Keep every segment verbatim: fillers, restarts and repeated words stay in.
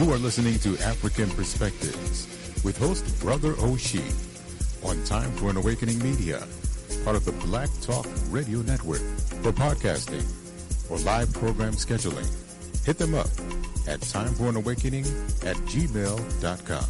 You are listening to African Perspectives with host Brother Oshie on Time for an Awakening Media, part of the Black Talk Radio Network. For podcasting or live program scheduling, hit them up at timeforanawakening at gmail dot com.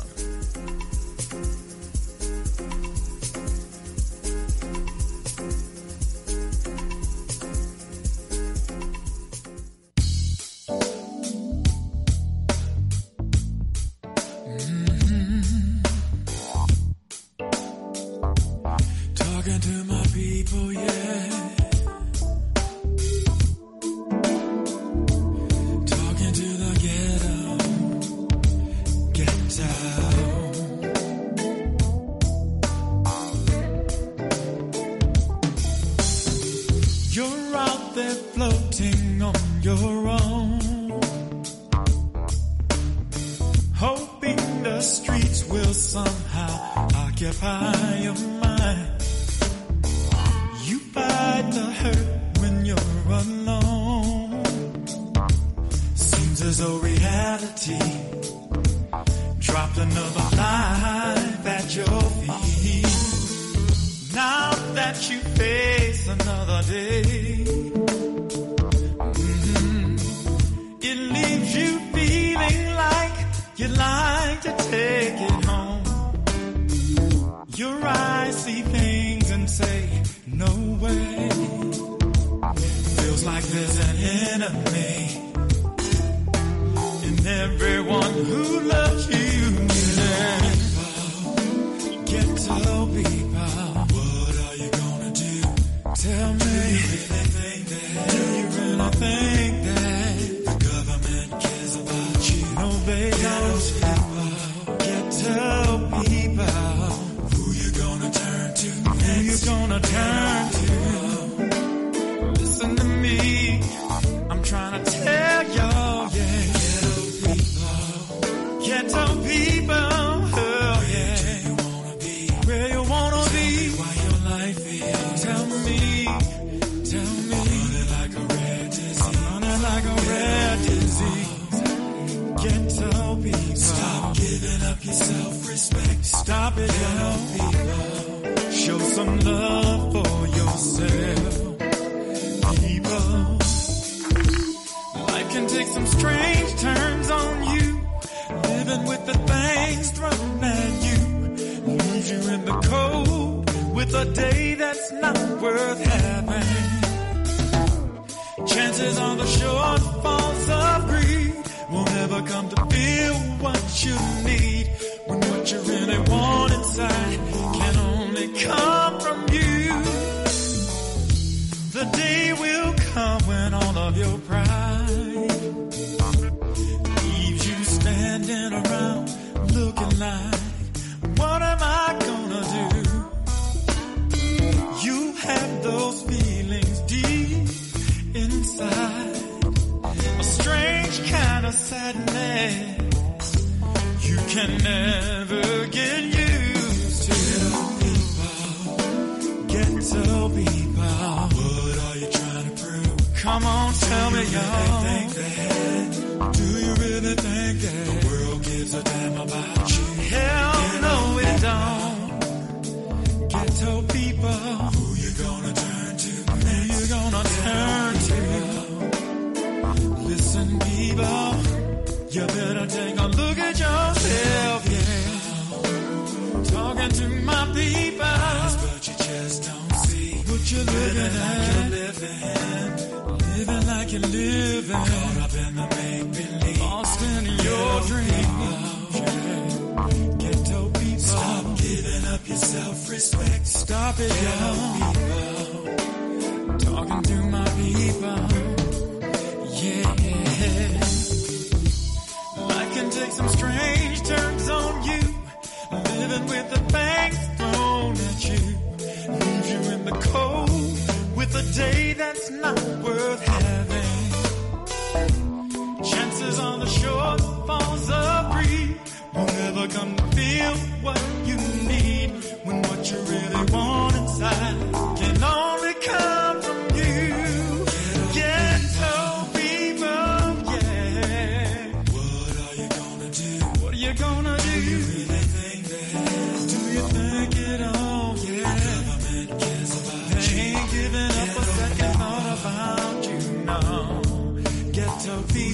Can only come from you. Ghetto people, yeah. What are you gonna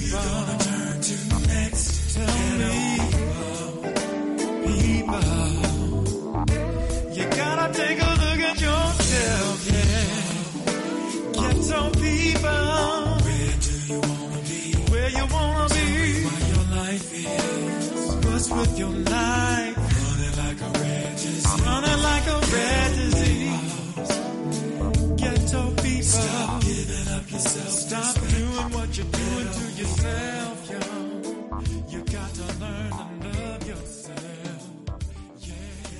people. You're gonna turn to next. Tell me, people, you gotta take a look at yourself, yeah. Ghetto people, where do you wanna be? Where you wanna be? What your life is. What's with your life? Running like a red disease. Running like a red disease. Ghetto people, stop giving up yourself. Stop doing what you're doing to yourself, yo. You got to learn to love yourself. Yeah.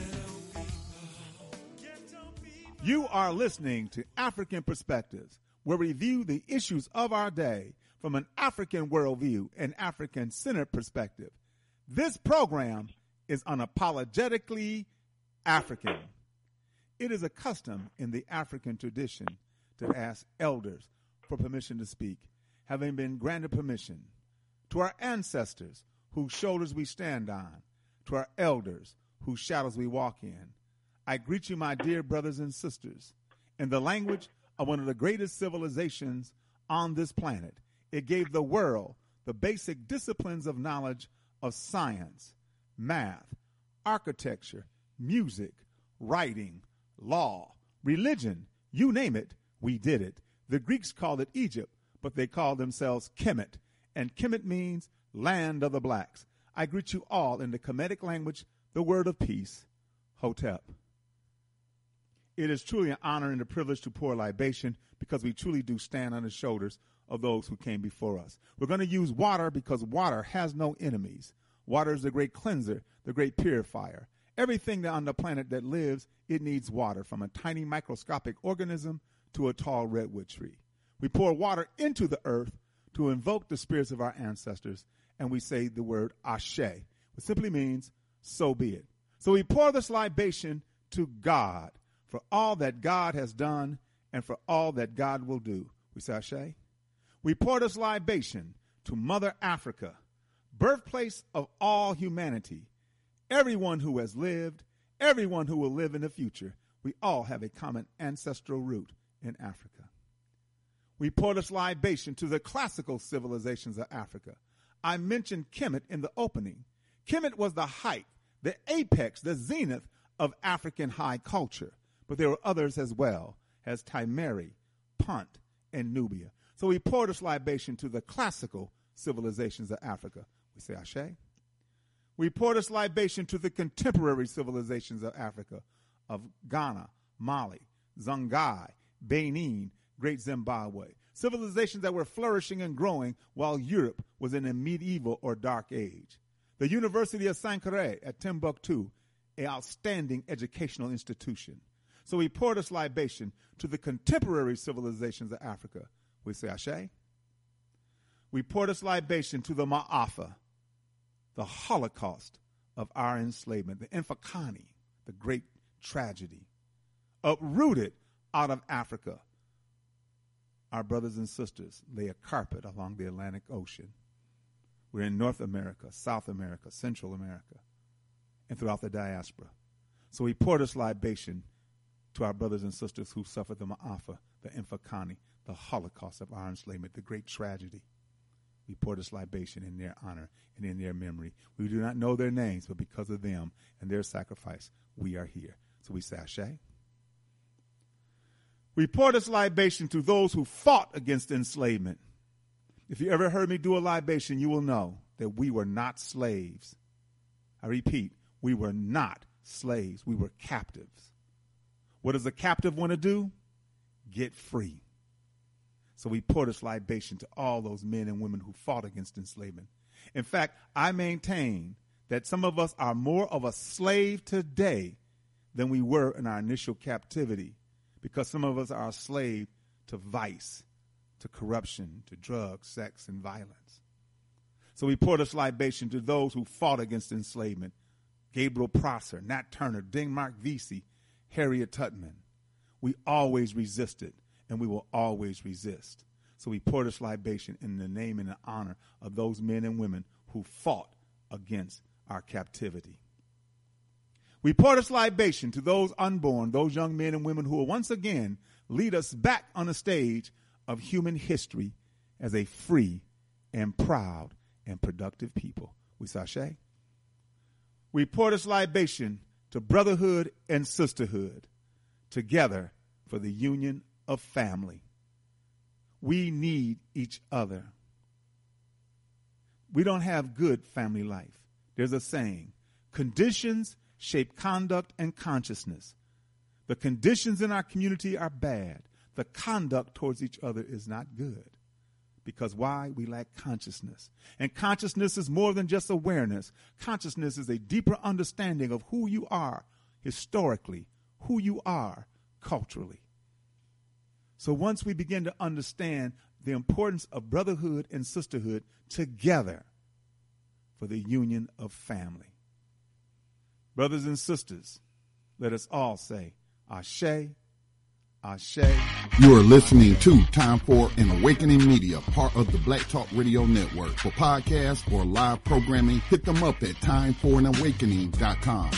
Ghetto people. You are listening to African Perspectives, where we view the issues of our day from an African worldview and African-centered perspective. This program is unapologetically African. It is a custom in the African tradition to ask elders for permission to speak, having been granted permission. To our ancestors, whose shoulders we stand on, to our elders, whose shadows we walk in, I greet you, my dear brothers and sisters, in the language of one of the greatest civilizations on this planet. It gave the world the basic disciplines of knowledge of science, math, architecture, music, writing, law, religion, you name it, we did it. The Greeks called it Egypt, but they called themselves Kemet, and Kemet means land of the blacks. I greet you all in the Kemetic language, the word of peace, Hotep. It is truly an honor and a privilege to pour libation because we truly do stand on the shoulders of those who came before us. We're going to use water because water has no enemies. Water is the great cleanser, the great purifier. Everything on the planet that lives, it needs water, from a tiny microscopic organism to a tall redwood tree. We pour water into the earth to invoke the spirits of our ancestors, and we say the word Ashe, which simply means, so be it. So we pour this libation to God for all that God has done and for all that God will do. We say Ashe. We pour this libation to Mother Africa, birthplace of all humanity, everyone who has lived, everyone who will live in the future. We all have a common ancestral root in Africa. We pour this libation to the classical civilizations of Africa. I mentioned Kemet in the opening. Kemet was the height, the apex, the zenith of African high culture. But there were others as well, as Timeri, Punt, and Nubia. So we pour this libation to the classical civilizations of Africa. We say Ashe. We pour this libation to the contemporary civilizations of Africa, of Ghana, Mali, Songhai, Benin, Great Zimbabwe. Civilizations that were flourishing and growing while Europe was in a medieval or dark age. The University of Sankore at Timbuktu, an outstanding educational institution. So we pour this libation to the contemporary civilizations of Africa. We say Ashe. We pour this libation to the Ma'afa, the Holocaust of our enslavement, the Infakani, the great tragedy, uprooted out of Africa. Our brothers and sisters lay a carpet along the Atlantic Ocean. We're in North America, South America, Central America, and throughout the diaspora. So we pour this libation to our brothers and sisters who suffered the Ma'afa, the Infakani, the Holocaust of our enslavement, the great tragedy. We pour this libation in their honor and in their memory. We do not know their names, but because of them and their sacrifice, we are here. So we say Ashe. We pour this libation to those who fought against enslavement. If you ever heard me do a libation, you will know that we were not slaves. I repeat, we were not slaves. We were captives. What does a captive want to do? Get free. So we pour this libation to all those men and women who fought against enslavement. In fact, I maintain that some of us are more of a slave today than we were in our initial captivity, because some of us are a slave to vice, to corruption, to drugs, sex, and violence. So we pour this libation to those who fought against enslavement. Gabriel Prosser, Nat Turner, Denmark Vesey, Harriet Tubman. We always resisted, and we will always resist. So we pour this libation in the name and the honor of those men and women who fought against our captivity. We pour this libation to those unborn, those young men and women who will once again lead us back on the stage of human history as a free and proud and productive people. We sashay. We pour this libation to brotherhood and sisterhood, together for the union of family. We need each other. We don't have good family life. There's a saying, conditions shape conduct and consciousness. The conditions in our community are bad. The conduct towards each other is not good. Because why? We lack consciousness. And consciousness is more than just awareness. Consciousness is a deeper understanding of who you are historically, who you are culturally. So once we begin to understand the importance of brotherhood and sisterhood together for the union of family. Brothers and sisters, let us all say, Ashe, Ashe. You are listening to Time for an Awakening Media, part of the Black Talk Radio Network. For podcasts or live programming, hit them up at time for an awakening dot com.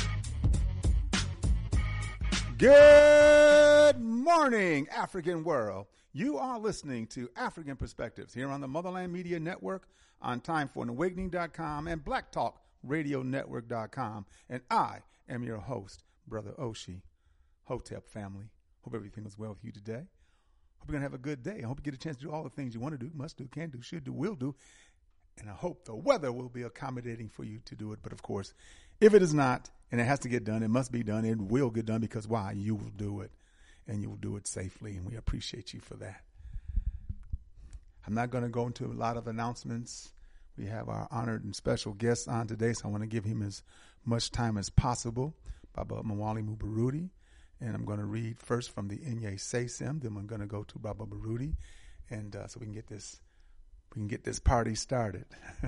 Good morning, African world. You are listening to African Perspectives here on the Motherland Media Network, on time for an awakening dot com and black talk radio network dot com. And I am your host, Brother Oshi. Hotep family. Hope everything is well with you today. Hope you're going to have a good day. I hope you get a chance to do all the things you want to do, must do, can do, should do, will do. And I hope the weather will be accommodating for you to do it. But of course, if it is not, and it has to get done, it must be done, it will get done, because why? You will do it, and you will do it safely, and we appreciate you for that. I'm not going to go into a lot of announcements. We have our honored and special guest on today, so I want to give him as much time as possible, Baba Mwali Mubarudi. And I'm going to read first from the Inye Sesim, then I'm going to go to Baba Barudi, and uh, so we can get this we can get this party started.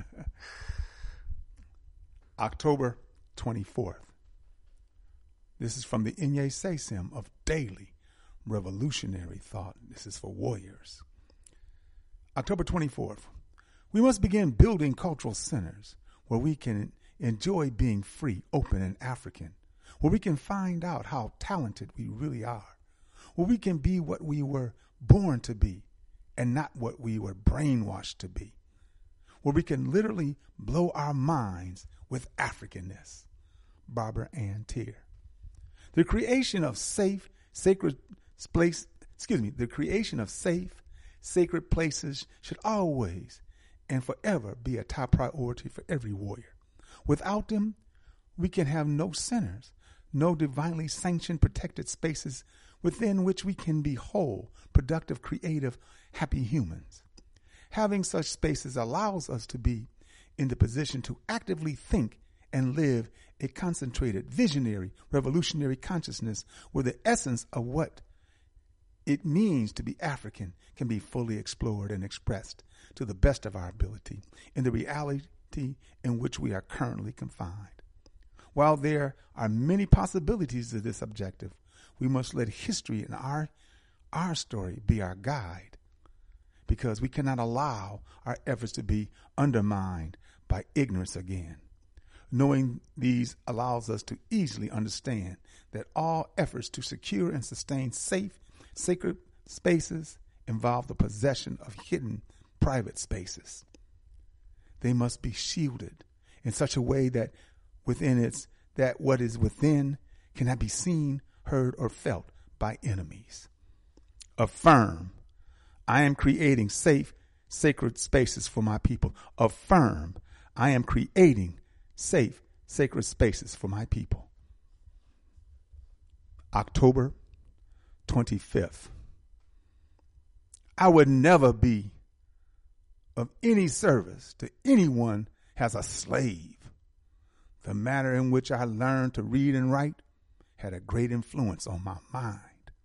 October twenty-fourth. This is from the Inye Sesim of Daily Revolutionary Thought. This is for warriors. October twenty-fourth. We must begin building cultural centers where we can enjoy being free, open, and African, where we can find out how talented we really are, where we can be what we were born to be and not what we were brainwashed to be, where we can literally blow our minds with Africanness. Barbara Ann Teer. The creation of safe, sacred place, excuse me, the creation of safe, sacred places should always and forever be a top priority for every warrior. Without them, we can have no centers, no divinely sanctioned protected spaces within which we can be whole, productive, creative, happy humans. Having such spaces allows us to be in the position to actively think and live a concentrated, visionary, revolutionary consciousness where the essence of what it means to be African can be fully explored and expressed to the best of our ability in the reality in which we are currently confined. While there are many possibilities to this objective, we must let history and our, our story be our guide, because we cannot allow our efforts to be undermined by ignorance again. Knowing these allows us to easily understand that all efforts to secure and sustain safe, sacred spaces involve the possession of hidden private spaces. They must be shielded in such a way that within its that what is within cannot be seen, heard, or felt by enemies. Affirm, I am creating safe, sacred spaces for my people. Affirm, I am creating safe, sacred spaces for my people. October twenty-fifth. I would never be of any service to anyone as a slave. The manner in which I learned to read and write had a great influence on my mind.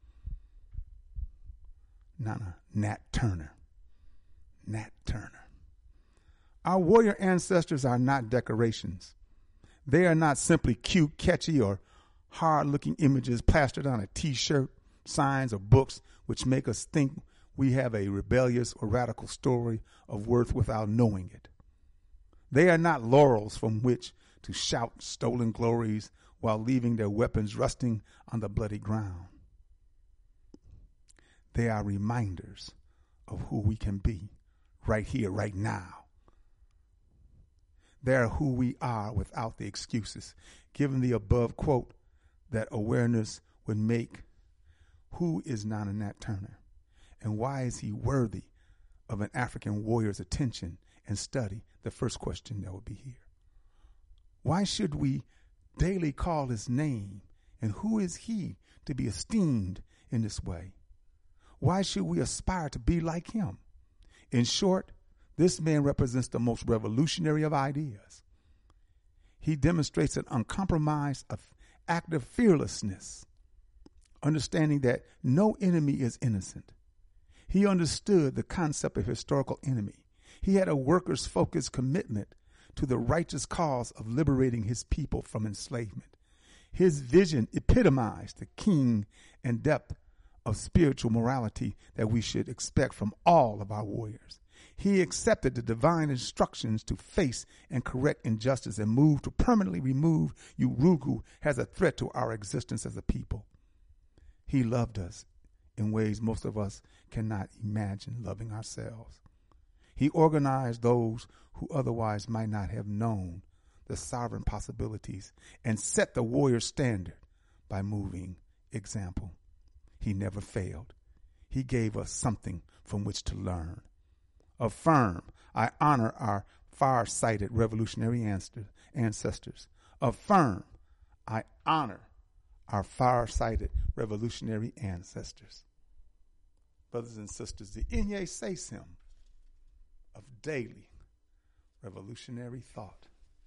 Nana Nat Turner. Nat Turner. Our warrior ancestors are not decorations. They are not simply cute, catchy, or hard-looking images plastered on a T-shirt, signs, or books which make us think we have a rebellious or radical story of worth without knowing it. They are not laurels from which to shout stolen glories while leaving their weapons rusting on the bloody ground. They are reminders of who we can be right here, right now, They're who we are without the excuses. Given the above quote, that awareness would make, who is Nana Nat Turner? And why is he worthy of an African warrior's attention and study? The first question that would be here. Why should we daily call his name? And who is he to be esteemed in this way? Why should we aspire to be like him? In short, this man represents the most revolutionary of ideas. He demonstrates an uncompromised, active fearlessness, understanding that no enemy is innocent. He understood the concept of historical enemy. He had a workers' focused commitment to the righteous cause of liberating his people from enslavement. His vision epitomized the king and depth of spiritual morality that we should expect from all of our warriors. He accepted the divine instructions to face and correct injustice and move to permanently remove Urugu as a threat to our existence as a people. He loved us in ways most of us cannot imagine loving ourselves. He organized those who otherwise might not have known the sovereign possibilities and set the warrior standard by moving example. He never failed. He gave us something from which to learn. Affirm, I honor our far-sighted revolutionary ancestors. Affirm, I honor our far-sighted revolutionary ancestors. Brothers and sisters, the Inye Sesim of daily revolutionary thought.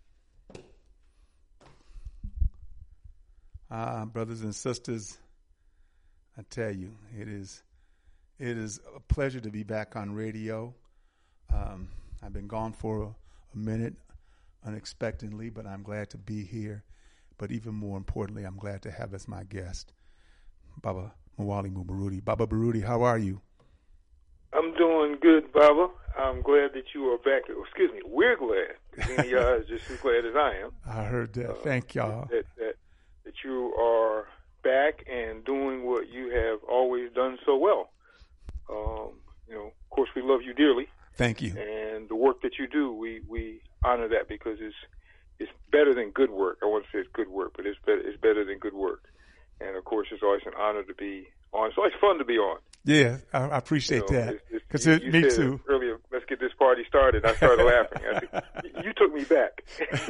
Ah, brothers and sisters, I tell you, it is it is a pleasure to be back on radio. Um, I've been gone for a, a minute unexpectedly, but I'm glad to be here. But even more importantly, I'm glad to have as my guest, Baba Mwali Baruti. Baba Baruti, how are you? I'm doing good, Baba. I'm glad that you are back. Excuse me, we're glad. Because y'all is just as glad as I am. I heard that. Uh, Thank y'all. That, that, that you are back and doing what you have always done so well. Um, you know, of course, we love you dearly. Thank you. And the work that you do, we, we honor that because it's it's better than good work. I won't say it's good work, but it's better it's better than good work. And of course, it's always an honor to be on. It's always fun to be on. Yeah, I, I appreciate you know, that. Because me said too. Earlier, let's get this party started. I started laughing. I said, you took me back.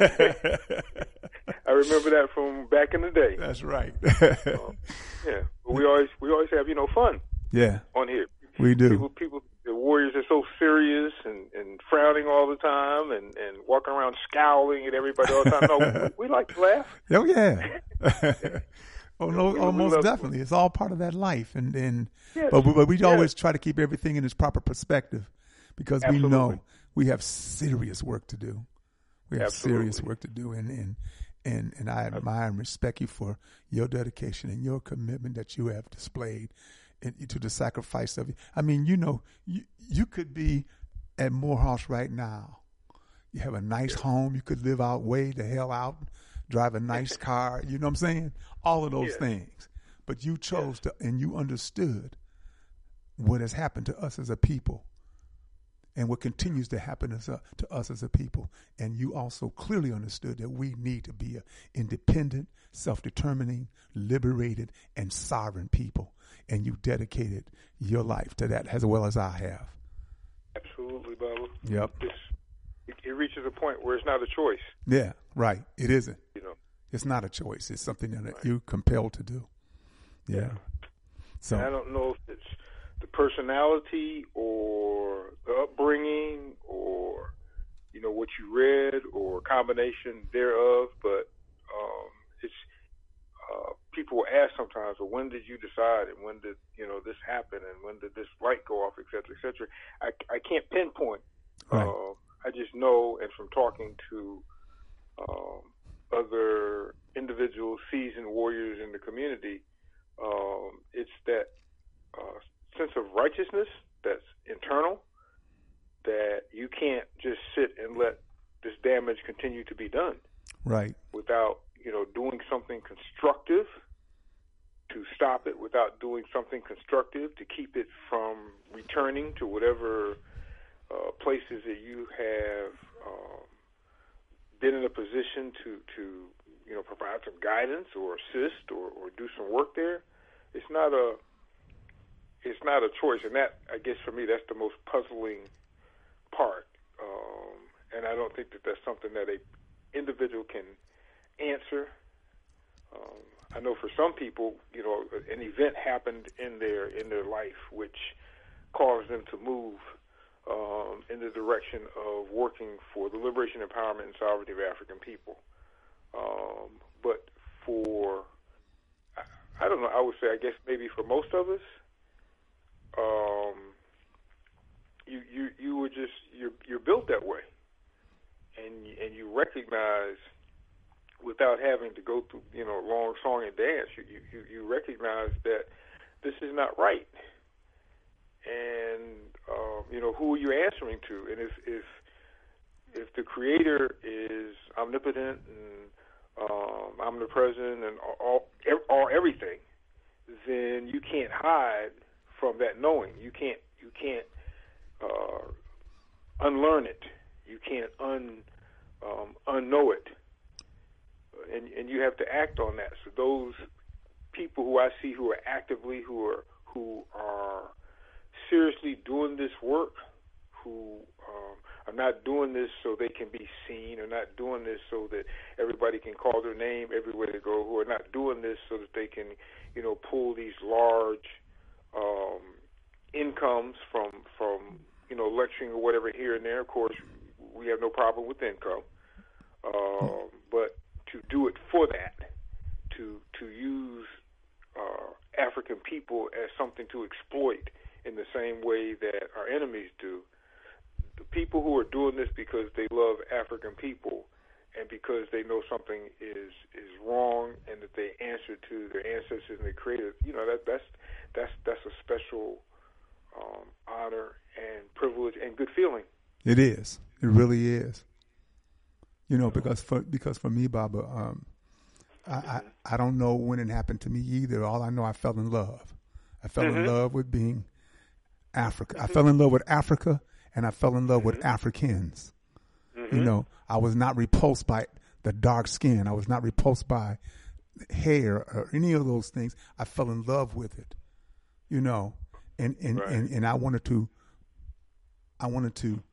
I remember that from back in the day. That's right. um, yeah, but we always we always have you know fun. Yeah, on here we do. People, people the warriors are so serious and, and frowning all the time and, and walking around scowling at everybody all the time. No, we, we like to laugh. Oh yeah. Oh no, we, almost we definitely. It. It's all part of that life, and and yes. but we, but we yes. always try to keep everything in its proper perspective, because Absolutely. we know we have serious work to do. We have Absolutely. serious work to do, and and and and I admire and respect you for your dedication and your commitment that you have displayed in, to the sacrifice of. I mean, you know, you you could be at Morehouse right now. You have a nice yes. home. You could live out way the hell out. Drive a nice car, you know what I'm saying? All of those yeah. things. But you chose yeah. to, and you understood what has happened to us as a people and what continues to happen as a, to us as a people. And you also clearly understood that we need to be an independent, self-determining, liberated, and sovereign people. And you dedicated your life to that as well as I have. Absolutely, Baba. Yep. It's, it, it reaches a point where it's not a choice. Yeah, right. It isn't. You know, it's not a choice. It's something that right. you're compelled to do. Yeah. yeah. So and I don't know if it's the personality or the upbringing or, you know, what you read or a combination thereof, but um, it's uh, people will ask sometimes, well, when did you decide and when did, you know, this happen and when did this light go off, et cetera, et cetera. I, I can't pinpoint. Right. Uh, I just know, and from talking to um, other individuals, seasoned warriors in the community, um, it's that uh, sense of righteousness that's internal, that you can't just sit and let this damage continue to be done. Right. Without, you know, doing something constructive to stop it, without doing something constructive to keep it from returning to whatever Uh, places that you have um, been in a position to, to you know, provide some guidance or assist or, or do some work there, it's not a it's not a choice. And that, I guess, for me, that's the most puzzling part. Um, and I don't think that that's something that a individual can answer. Um, I know for some people, you know, an event happened in their in their life which caused them to move um, in the direction of working for the liberation, empowerment, and sovereignty of African people. Um, but for, I, I don't know, I would say, I guess maybe for most of us, um, you you you were just you're you're built that way, and and you recognize, without having to go through, you know, long song and dance, you, you, you recognize that this is not right. And, um, you know, who are you answering to? And if, if, if the Creator is omnipotent and um, omnipresent and all, all everything, then you can't hide from that knowing. You can't, you can't uh, unlearn it. You can't un, um, unknow it. And, and you have to act on that. So those people who I see who are actively, who are who are seriously doing this work, who um, are not doing this so they can be seen, or not doing this so that everybody can call their name everywhere they go, who are not doing this so that they can, you know, pull these large um, incomes from from you know lecturing or whatever here and there. Of course, we have no problem with income, um, but to do it for that, to to use uh, African people as something to exploit in the same way that our enemies do. The people who are doing this because they love African people and because they know something is is wrong and that they answer to their ancestors and their creators, you know, that that's that's that's a special um, honor and privilege and good feeling. It is. It really is. You know, because for because for me, Baba, um, I, I I don't know when it happened to me either. All I know, I fell in love. I fell mm-hmm. in love with being Africa. Mm-hmm. I fell in love with Africa, and I fell in love mm-hmm. with Africans. Mm-hmm. You know, I was not repulsed by the dark skin. I was not repulsed by hair or any of those things. I fell in love with it. You know, and and, right. and, and I wanted to. I wanted to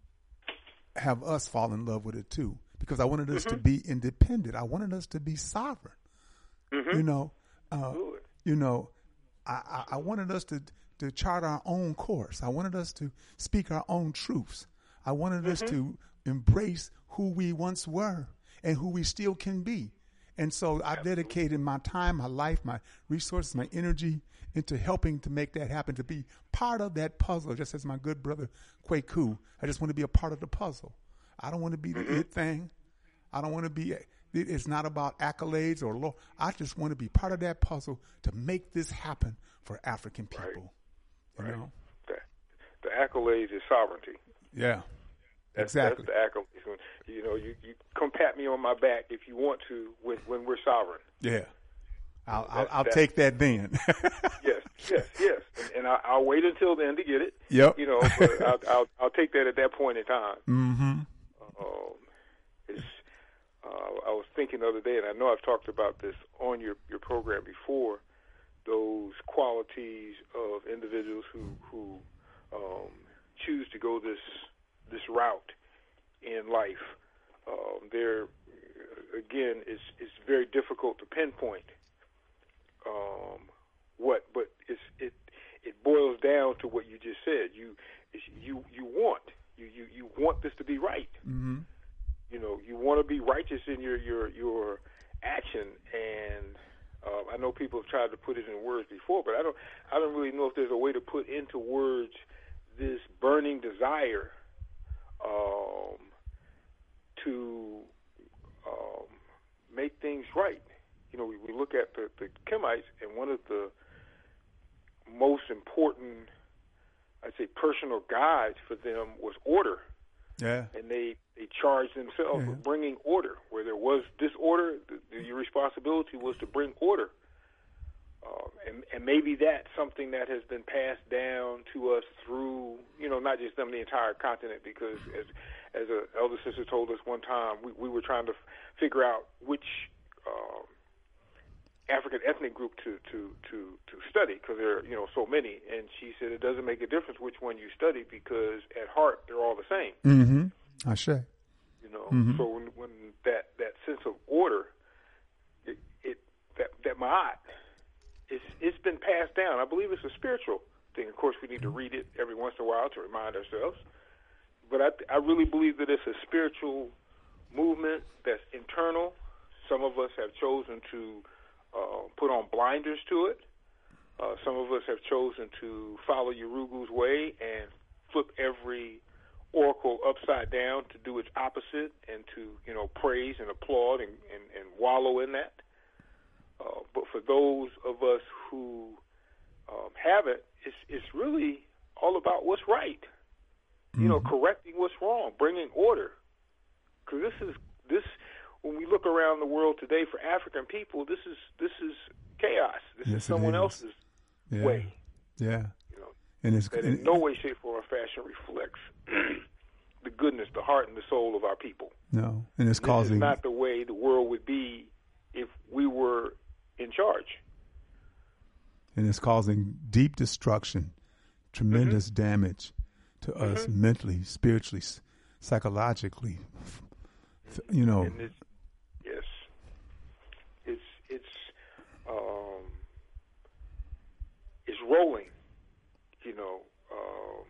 have us fall in love with it too. Because I wanted us mm-hmm. to be independent. I wanted us to be sovereign. Mm-hmm. You know, uh, you know, I, I, I wanted us to, to chart our own course. I wanted us to speak our own truths. I wanted mm-hmm. us to embrace who we once were and who we still can be. And so I dedicated my time, my life, my resources, my energy into helping to make that happen, to be part of that puzzle. Just as my good brother Kwaku, I just want to be a part of the puzzle. I don't want to be the mm-hmm. it thing. I don't want to be, it's not about accolades or law. I just want to be part of that puzzle to make this happen for African people. Right. You right. know? The, the accolades is sovereignty. Yeah, that's, exactly. That's the accolades. You know, you, you come pat me on my back if you want to when, when we're sovereign. Yeah. I'll, I'll, I'll take that then. yes, yes, yes. And, and I, I'll wait until then to get it. Yep. You know, but I'll, I'll, I'll take that at that point in time. Mm-hmm. Um, it's, uh, I was thinking the other day, and I know I've talked about this on your, your program before, those qualities of individuals who, who um, choose to go this this route in life. Um, they're, again, it's, it's very difficult to pinpoint um, what, but it's, it it boils down to what you just said. You it's, you you want you, you, you want this to be right. Mm-hmm. You know, you want to be righteous in your your, your action, and uh, I know people have tried to put it in words before, but I don't I don't really know if there's a way to put into words this burning desire um, to um, make things right. You know, we, we look at the, the Kemites, and one of the most important, I'd say, personal guides for them was order. Yeah. And they, they charged themselves yeah. with bringing order. Where there was disorder, the, the, your responsibility was to bring order. Um, and, and maybe that's something that has been passed down to us through, you know, not just them, the entire continent, because as as an elder sister told us one time, we, we were trying to f- figure out which um, African ethnic group to, to, to, to study, because there are, you know, so many. And she said it doesn't make a difference which one you study, because at heart they're all the same. Mm-hmm. I say. You know, Mm-hmm. so when, when that, that sense of order, it, it that that ma'at, it's it's been passed down. I believe it's a spiritual thing. Of course, we need to read it every once in a while to remind ourselves. But I, I really believe that it's a spiritual movement that's internal. Some of us have chosen to uh, put on blinders to it. Uh, some of us have chosen to follow Urugu's way and flip every oracle upside down to do its opposite and to, you know, praise and applaud and, and, and wallow in that. Uh, but for those of us who um, haven't, it's, it's really all about what's right. You know, correcting what's wrong, bringing order. Because this is this. When we look around the world today, for African people, this is this is chaos. This Yes, is someone is. else's Yeah. way. Yeah. You know, And it's that and, in no way, shape, or fashion reflects the goodness, the heart, and the soul of our people. no, and it's This causing is not the way the world would be if we were in charge. and it's causing deep destruction, tremendous Mm-hmm. damage to us mentally, spiritually, s- psychologically. F- You know, And it's, yes, it's it's um, it's rolling. You know, um,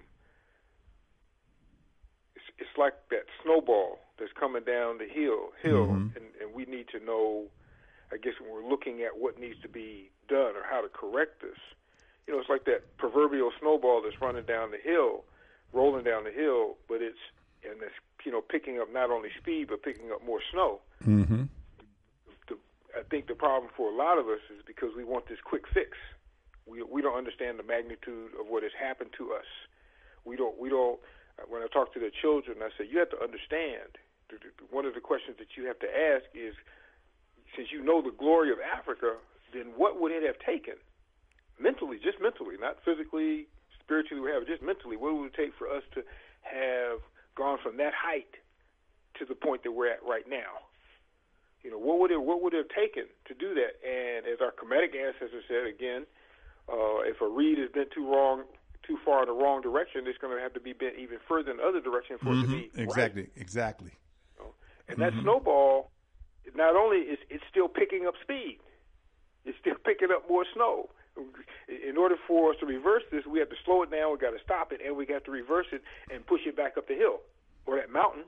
it's it's like that snowball that's coming down the hill, hill, Mhm. and, and we need to know. I guess when we're looking at what needs to be done or how to correct this, you know, it's like that proverbial snowball that's running down the hill, rolling down the hill, but it's and it's you know picking up not only speed but picking up more snow. mm-hmm. The, I think the problem for a lot of us is because we want this quick fix. We we don't understand the magnitude of what has happened to us. We don't we don't. When I talk to the children, I say you have to understand. One of the questions that you have to ask is, since you know the glory of Africa, then what would it have taken? Mentally, just mentally, not physically, spiritually, whatever, just mentally, what would it take for us to have gone from that height to the point that we're at right now? You know, what would it what would it have taken to do that? And as our Kemetic ancestor said, again, uh, if a reed has been too wrong, too far in the wrong direction, it's going to have to be bent even further in the other direction for Mm-hmm. it to be Exactly, right. exactly. You know? And that snowball, not only is it's still picking up speed, it's still picking up more snow. In order for us to reverse this, we have to slow it down, we got to stop it, and we got to reverse it and push it back up the hill or that mountain.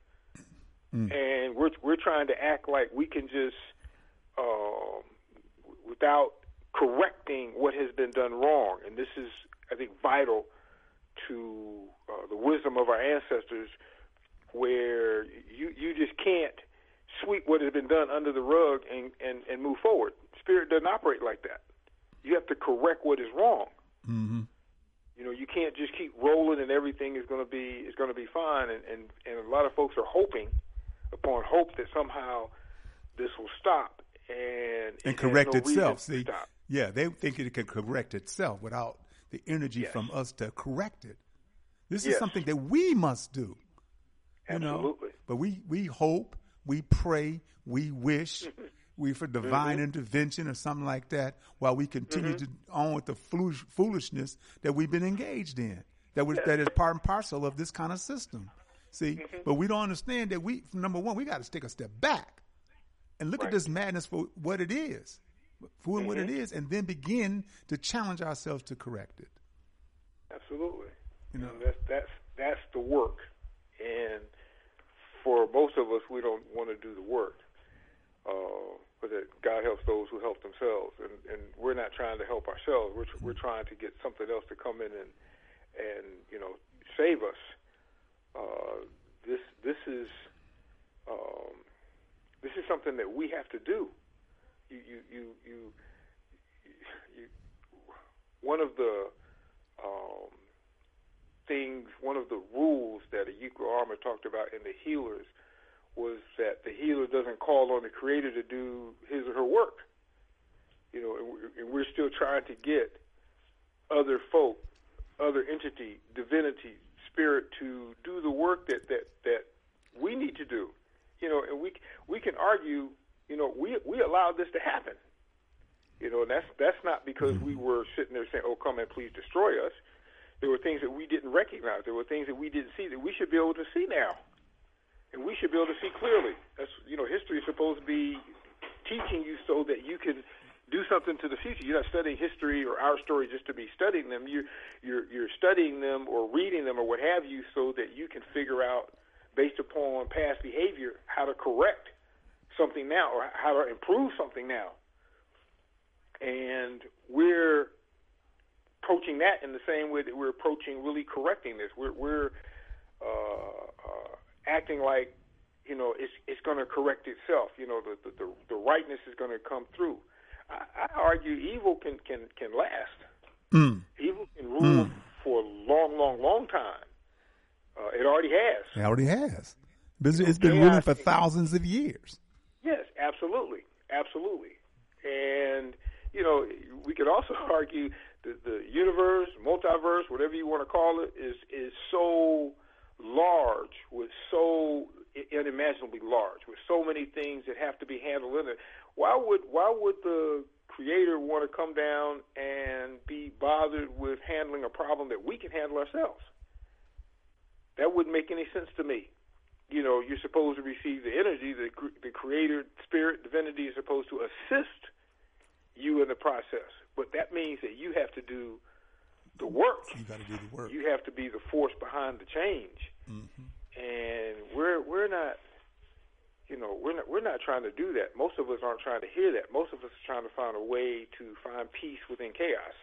Mm. And we're we're trying to act like we can just, um, without correcting what has been done wrong. And this is, I think, vital to uh, the wisdom of our ancestors, where you you just can't sweep what has been done under the rug and, and, and move forward. Spirit doesn't operate like that. You have to correct what is wrong. Mm-hmm. You know, you can't just keep rolling and everything is going to be is going to be fine. And, and, and a lot of folks are hoping upon hope that somehow this will stop and And it correct has no itself. reason to See, stop. yeah, they think it can correct itself without the energy Yes. from us to correct it. This Yes. is something that we must do. You know? Absolutely. But we, we hope, we pray, we wish, we for divine Mm-hmm. intervention or something like that, while we continue Mm-hmm. to on with the foolish, foolishness that we've been engaged in. That was that is part and parcel of this kind of system. See, Mm-hmm. but we don't understand that we, number one, we got to take a step back and look Right. at this madness for what it is, for what it is, and then begin to challenge ourselves to correct it. Absolutely. You know. And that's that's that's the work. And for most of us, we don't want to do the work. Uh, but that God helps those who help themselves, and, and we're not trying to help ourselves. We're we're trying to get something else to come in and and you know save us. Uh, this this is um, this is something that we have to do. You you you you, you one of the um, things, one of the rules that Ayiko Armour talked about in the Healers was that the healer doesn't call on the Creator to do his or her work. You know, and we're, and we're still trying to get other folk, other entity, divinity, spirit to do the work that, that, that we need to do. You know, and we we can argue, you know, we we allowed this to happen. You know, and that's that's not because we were sitting there saying, "Oh, come and please destroy us." There were things that we didn't recognize. There were things that we didn't see that we should be able to see now, and we should be able to see clearly. That's, you know, history is supposed to be teaching you so that you can do something to the future. You're not studying history or our story just to be studying them. You're you're you're studying them or reading them or what have you so that you can figure out, based upon past behavior, how to correct something now or how to improve something now. And we're approaching that in the same way that we're approaching really correcting this. We're, we're uh, uh, acting like, you know, it's it's going to correct itself. You know, the the, the rightness is going to come through. I, I argue evil can can can last. Mm. Evil can rule Mm. for a long, long, long time. Uh, it already has. It already has. It's, it's been ruling for thousands of years. Yes, absolutely, absolutely. And you know, we could also argue that the universe, multiverse, whatever you want to call it, is is so large, with so unimaginably large, with so many things that have to be handled in it. Why would why would the Creator want to come down and be bothered with handling a problem that we can handle ourselves? That wouldn't make any sense to me. You know, you're supposed to receive the energy. The, the Creator, Spirit, Divinity is supposed to assist you in the process. But that means that you have to do the work. You got to do the work. You have to be the force behind the change. Mm-hmm. And we're we're not, you know, we're not we're not trying to do that. Most of us aren't trying to hear that. Most of us are trying to find a way to find peace within chaos.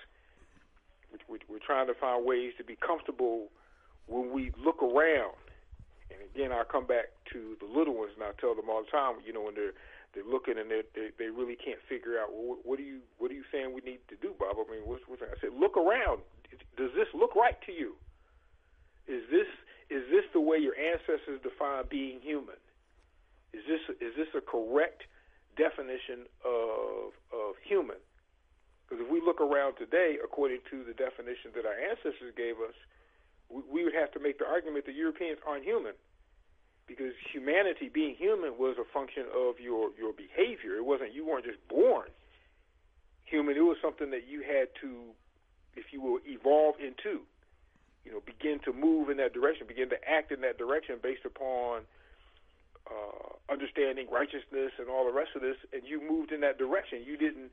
We're trying to find ways to be comfortable when we look around. And again, I'll come back to the little ones, and I tell them all the time, you know, when they're they're looking and they they they really can't figure out, well, what, what are you what are you saying we need to do, Bob? I mean, what's, what's I said, look around. Does this look right to you? Is this is this the way your ancestors defined being human? Is this is this a correct definition of of human? Because if we look around today, according to the definition that our ancestors gave us, we, we would have to make the argument that Europeans aren't human. Because humanity, being human, was a function of your, your behavior. It wasn't, you weren't just born human. It was something that you had to, if you will, evolve into. You know, begin to move in that direction, begin to act in that direction based upon uh, understanding righteousness and all the rest of this. And you moved in that direction. You didn't,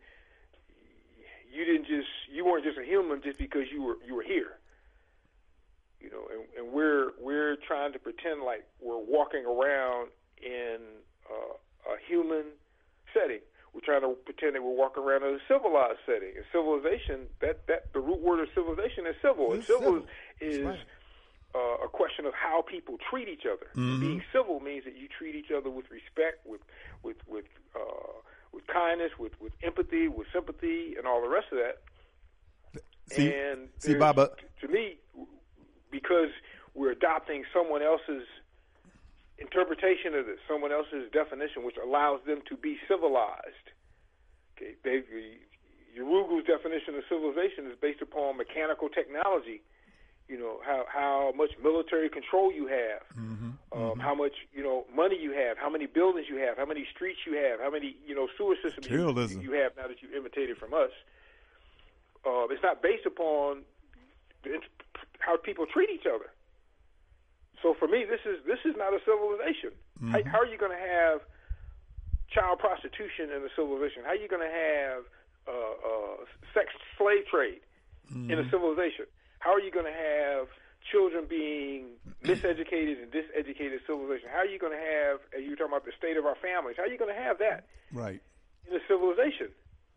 you didn't just, you weren't just a human just because you were you were here. You know, and, and we're we're trying to pretend like we're walking around in uh, a human setting. We're trying to pretend that we're walking around in a civilized setting. And civilization, that, that the root word of civilization is civil. And civil, civil is right. uh, a question of how people treat each other. Mm-hmm. Being civil means that you treat each other with respect, with with with uh, with kindness, with, with empathy, with sympathy, and all the rest of that. See, and see, Baba, to me, because we're adopting someone else's interpretation of this, someone else's definition, which allows them to be civilized. Okay, they, Urugu's definition of civilization is based upon mechanical technology. You know, how how much military control you have, mm-hmm, um, mm-hmm. how much you know money you have, how many buildings you have, how many streets you have, how many you know sewer systems you, you have now that you've imitated from us. Uh, it's not based upon the, how people treat each other. So for me, this is this is not a civilization. Mm-hmm. How, how are you going to have child prostitution in a civilization? How are you going to have uh, uh, sex slave trade mm-hmm. in a civilization? How are you going to have children being miseducated and diseducated civilization? How are you going to have, as you were talking about the state of our families, how are you going to have that right. in a civilization?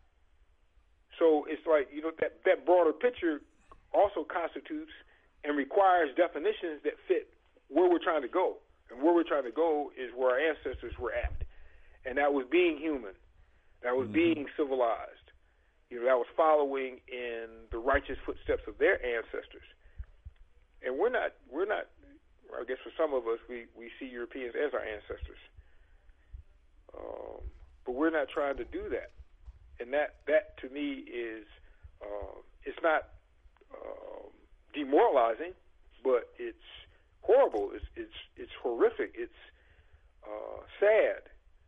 So it's like, you know, that, that broader picture also constitutes and requires definitions that fit where we're trying to go. And where we're trying to go is where our ancestors were at. And that was being human. That was mm-hmm. being civilized. You know, that was following in the righteous footsteps of their ancestors. And we're not, we're not, I guess for some of us, we, we see Europeans as our ancestors. Um, but we're not trying to do that. and that that to me is uh, it's not uh, demoralizing, but it's horrible. It's it's it's horrific. It's uh, sad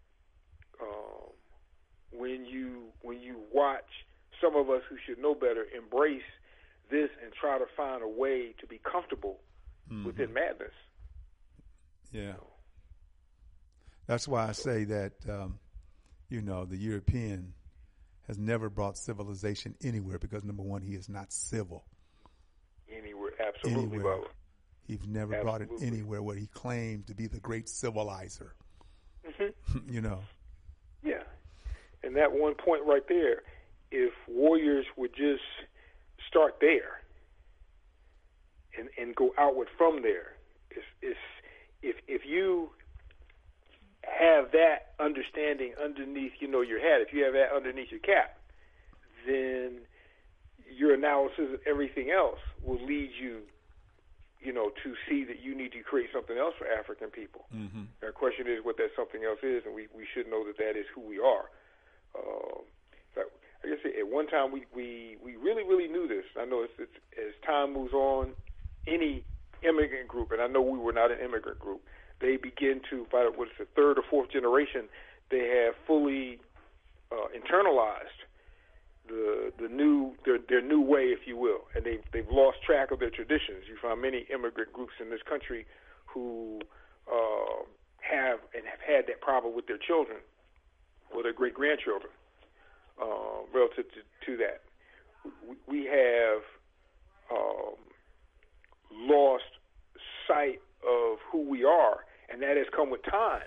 um, when you when you watch some of us who should know better embrace this and try to find a way to be comfortable mm-hmm. within madness. Yeah. That's why I say that, um, you know, the European has never brought civilization anywhere because, number one, he is not civil. Anywhere, absolutely, anywhere. Bubba. He's never absolutely. brought it anywhere where he claimed to be the great civilizer. Mm-hmm. You know. Yeah. And that one point right there, if warriors would just start there and, and go outward from there, it's, it's, if if you have that understanding underneath, you know, your hat, if you have that underneath your cap, then your analysis of everything else will lead you, you know, to see that you need to create something else for African people. Mm-hmm. The question is what that something else is, and we, we should know that that is who we are. Um, I guess at one time we, we, we really, really knew this. I know it's, it's, as time moves on, any immigrant group, and I know we were not an immigrant group, they begin to, by what is the third or fourth generation, they have fully uh, internalized the the new their, their new way, if you will, and they've they've lost track of their traditions. You find many immigrant groups in this country who uh, have and have had that problem with their children or their great grandchildren uh, relative to, to that. We, we have um, lost sight of who we are, and that has come with time.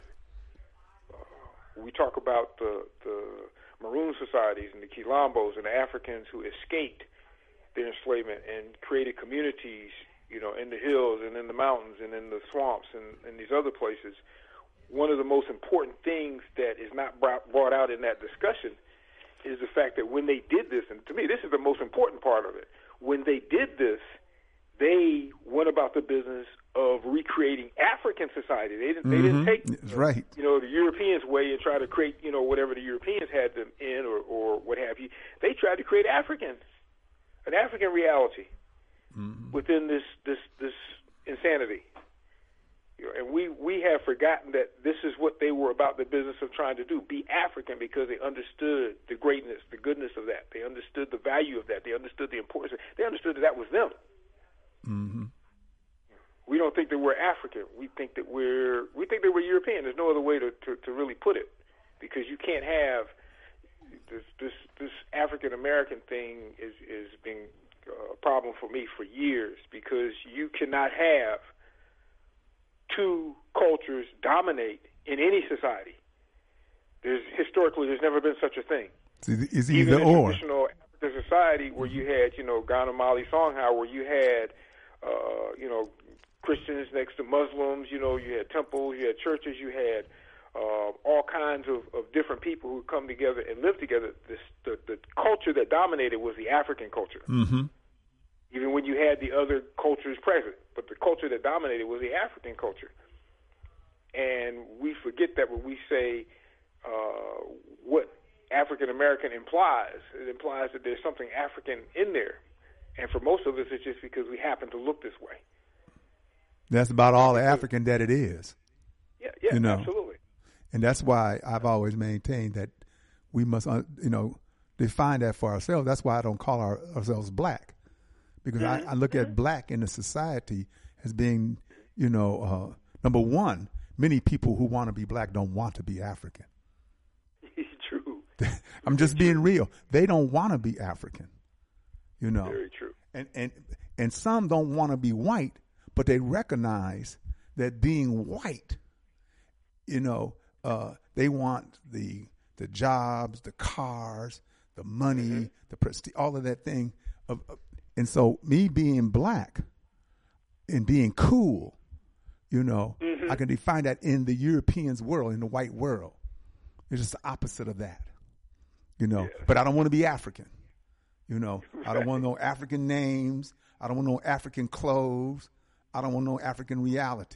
Uh, we talk about the, the Maroon societies and the Quilombos and the Africans who escaped their enslavement and created communities, you know, in the hills and in the mountains and in the swamps and, and these other places. One of the most important things that is not brought, brought out in that discussion is the fact that when they did this, and to me this is the most important part of it, when they did this, they went about the business of recreating African society. They didn't, mm-hmm. they didn't take That's right. you know, the Europeans' way and try to create, you know, whatever the Europeans had them in or, or what have you. They tried to create African, an African reality mm-hmm. within this, this, this insanity. You know, and we, we have forgotten that this is what they were about the business of trying to do, be African, because they understood the greatness, the goodness of that. They understood the value of that. They understood the importance of it. They understood that that was them. Mm-hmm. We don't think that we're African. We think that we're we think that we're European. There's no other way to, to, to really put it, because you can't have this this, this African American thing is is been a problem for me for years, because you cannot have two cultures dominate in any society. There's historically there's never been such a thing. It's either Even in or. Traditional African society where you had, you know, Ghana Mali Songhai, where you had, uh, you know, Christians next to Muslims, you know, you had temples, you had churches, you had uh, all kinds of, of different people who come together and live together. This, the, the culture that dominated was the African culture, mm-hmm. even when you had the other cultures present. But the culture that dominated was the African culture. And we forget that when we say uh, what African American implies. It implies that there's something African in there. And for most of us, it's just because we happen to look this way. That's about all the African that it is. Yeah, yeah, you know? Absolutely. And that's why I've always maintained that we must, you know, define that for ourselves. That's why I don't call our, ourselves black, because mm-hmm. I, I look mm-hmm. at black in the society as being, you know, uh, number one, many people who want to be black don't want to be African. True. I'm just being real. They don't want to be African, you know. Very true. And and and some don't want to be white, but they recognize that being white, you know, uh, they want the the jobs, the cars, the money, mm-hmm. the prestige, all of that thing. Of, of, and so me being black and being cool, you know, mm-hmm. I can define that in the Europeans' world, in the white world. It's just the opposite of that, you know. Yeah. But I don't want to be African, you know. Right. I don't want no African names. I don't want no African clothes. I don't want no African reality.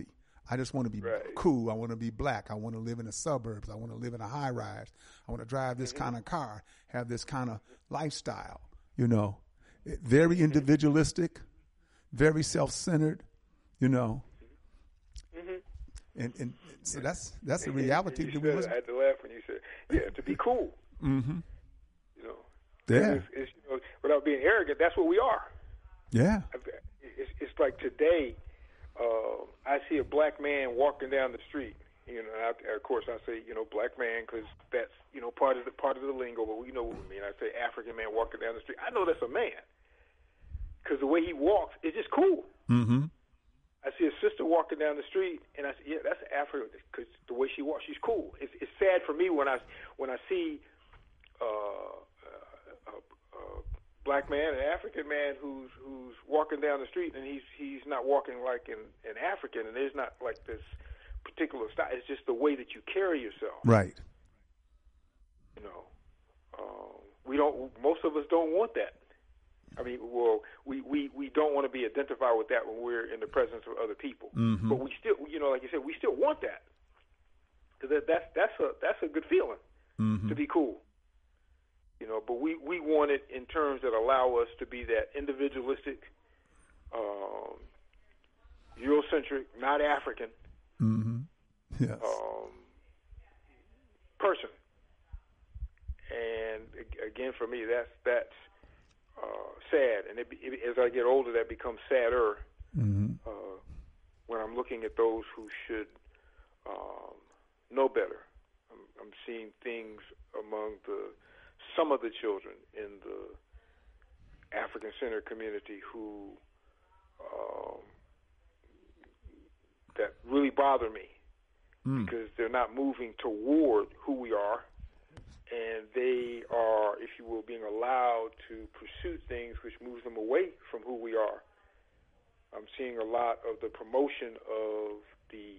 I just want to be right. cool. I want to be black. I want to live in the suburbs. I want to live in a high rise. I want to drive this mm-hmm. kind of car, have this kind of lifestyle, you know. Very individualistic, very self-centered, you know. Mm-hmm. And, and so that's that's the reality. You that we said, was, I had to laugh when you said, yeah, to be cool. Mm-hmm. You know. Yeah. It's, it's, you know, without being arrogant, that's what we are. Yeah. It's, it's like today, uh, I see a black man walking down the street. You know, I, of course, I say, you know, black man because that's, you know, part of the part of the lingo, but we know what we mean. I say African man walking down the street. I know that's a man because the way he walks is just cool. Mm-hmm. I see a sister walking down the street, and I say, yeah, that's African because the way she walks, she's cool. It's, it's sad for me when I when I see uh, a, a black man, an African man who's who's walking down the street, and he's he's not walking like an, an African, and there's not like this particular style. It's just the way that you carry yourself. Right. You know, um, we don't. Most of us don't want that. I mean, well, we, we, we don't want to be identified with that when we're in the presence of other people. Mm-hmm. But we still, you know, like you said, we still want that because that, that's that's a that's a good feeling mm-hmm. to be cool. You know, but we, we want it in terms that allow us to be that individualistic, um, Eurocentric, not African. Mm-hmm. Yes. Um, person, and again, for me, that's that's uh, sad. And it, it, as I get older, that becomes sadder mm-hmm. uh, when I'm looking at those who should um, know better. I'm, I'm seeing things among the some of the children in the African-centered community who um, that really bother me. Mm. Because they're not moving toward who we are, and they are, if you will, being allowed to pursue things which moves them away from who we are. I'm seeing a lot of the promotion of the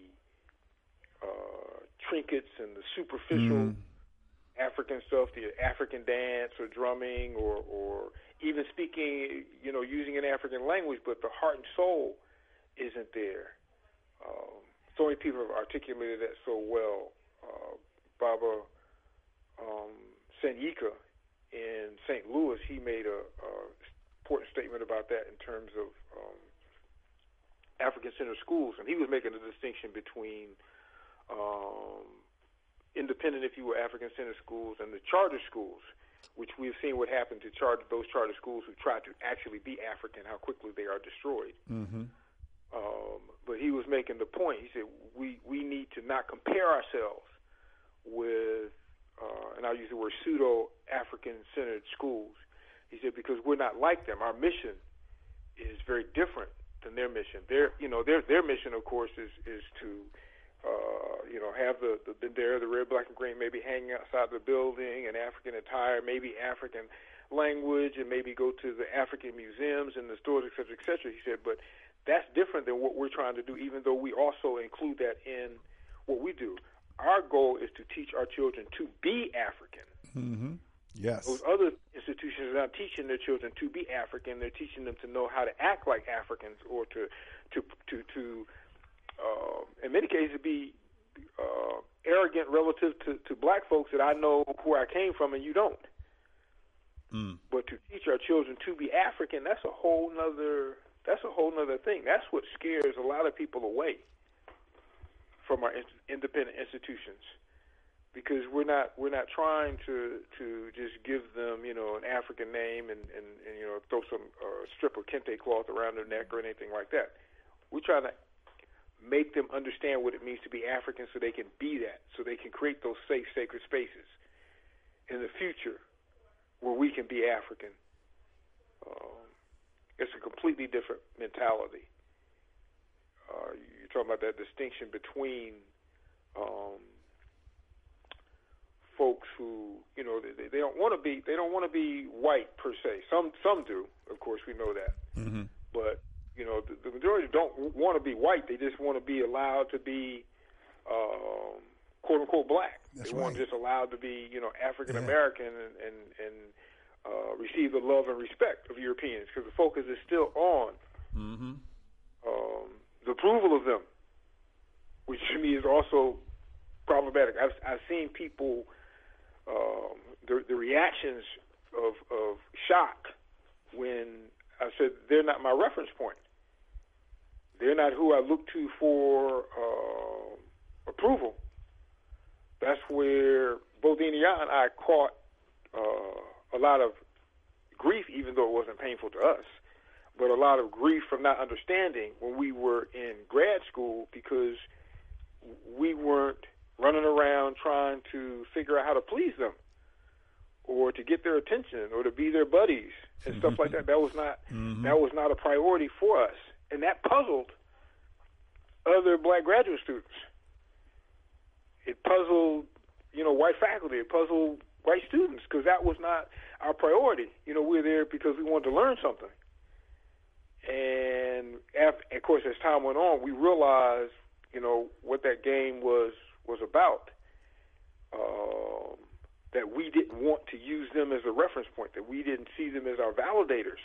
uh, trinkets and the superficial mm. African stuff, the African dance or drumming or, or even speaking, you know, using an African language, but the heart and soul isn't there. Um, So many people have articulated that so well. Uh, Baba um, Sanyika in Saint Louis, he made a, a important statement about that in terms of um, African-centered schools, and he was making a distinction between um, independent, if you will, African-centered schools and the charter schools, which we've seen what happened to charter, those charter schools who tried to actually be African, how quickly they are destroyed. Mm-hmm. Um, but he was making the point. He said we, we need to not compare ourselves with, uh, and I'll use the word pseudo-African-centered schools. He said because we're not like them. Our mission is very different than their mission. Their, you know, their their mission, of course, is is to, uh, you know, have the the bandera, the red, black, and green, maybe hanging outside the building, and African attire, maybe African language, and maybe go to the African museums and the stores, et cetera, et cetera. He said, but that's different than what we're trying to do, even though we also include that in what we do. Our goal is to teach our children to be African. Mm-hmm. Yes. Those other institutions are not teaching their children to be African. They're teaching them to know how to act like Africans or to, to, to, to uh, in many cases, be uh, arrogant relative to, to black folks that I know where I came from and you don't. Mm. But to teach our children to be African, that's a whole nother... That's a whole other thing. That's what scares a lot of people away from our independent institutions, because we're not we're not trying to to just give them, you know, an African name and, and, and you know, throw some uh, strip of kente cloth around their neck or anything like that. We're trying to make them understand what it means to be African, so they can be that, so they can create those safe, sacred spaces in the future where we can be African. Um, It's a completely different mentality. Uh, you're talking about that distinction between um, folks who, you know, they, they don't want to be they don't want to be white per se. Some some do, of course, we know that. Mm-hmm. But you know, the, the majority don't want to be white. They just want to be allowed to be um, quote unquote black. That's they right. want just allowed to be, you know, African American yeah. and and. and Uh, receive the love and respect of Europeans, because the focus is still on mm-hmm. um, the approval of them which to me is also problematic. I've, I've seen people, um, the, the reactions of, of shock when I said they're not my reference point. They're not who I look to for uh, approval. That's where both Enia and I caught uh, a lot of grief, even though it wasn't painful to us, but a lot of grief from not understanding when we were in grad school, because we weren't running around trying to figure out how to please them or to get their attention or to be their buddies and stuff like that. That was not mm-hmm. that was not a priority for us, and that puzzled other black graduate students. It puzzled, you know, white faculty. It puzzled white students, because that was not our priority. You know, we were there because we wanted to learn something. And, after, of course, as time went on, we realized, you know, what that game was was about. Um, that we didn't want to use them as a reference point. That we didn't see them as our validators.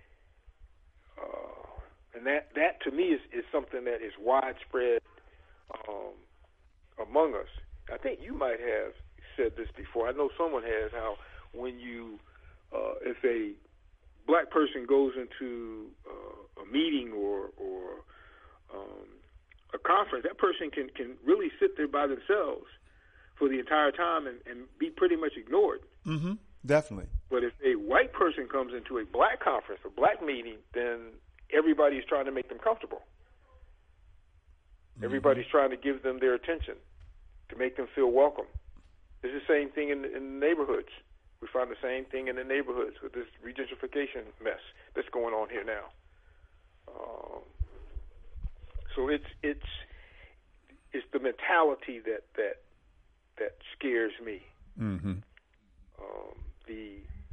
Uh, and that, that to me is, is something that is widespread um, among us. I think you might have said this before. I know someone has, how when you, uh, if a black person goes into uh, a meeting or or um, a conference, that person can, can really sit there by themselves for the entire time and, and be pretty much ignored. Mm-hmm. Definitely. But if a white person comes into a black conference, a black meeting, then everybody's trying to make them comfortable. Mm-hmm. Everybody's trying to give them their attention, to make them feel welcome. It's the same thing in, in the neighborhoods. We find the same thing in the neighborhoods with this regentrification mess that's going on here now. Um, so it's it's it's the mentality that that that scares me. Mm-hmm. Um, the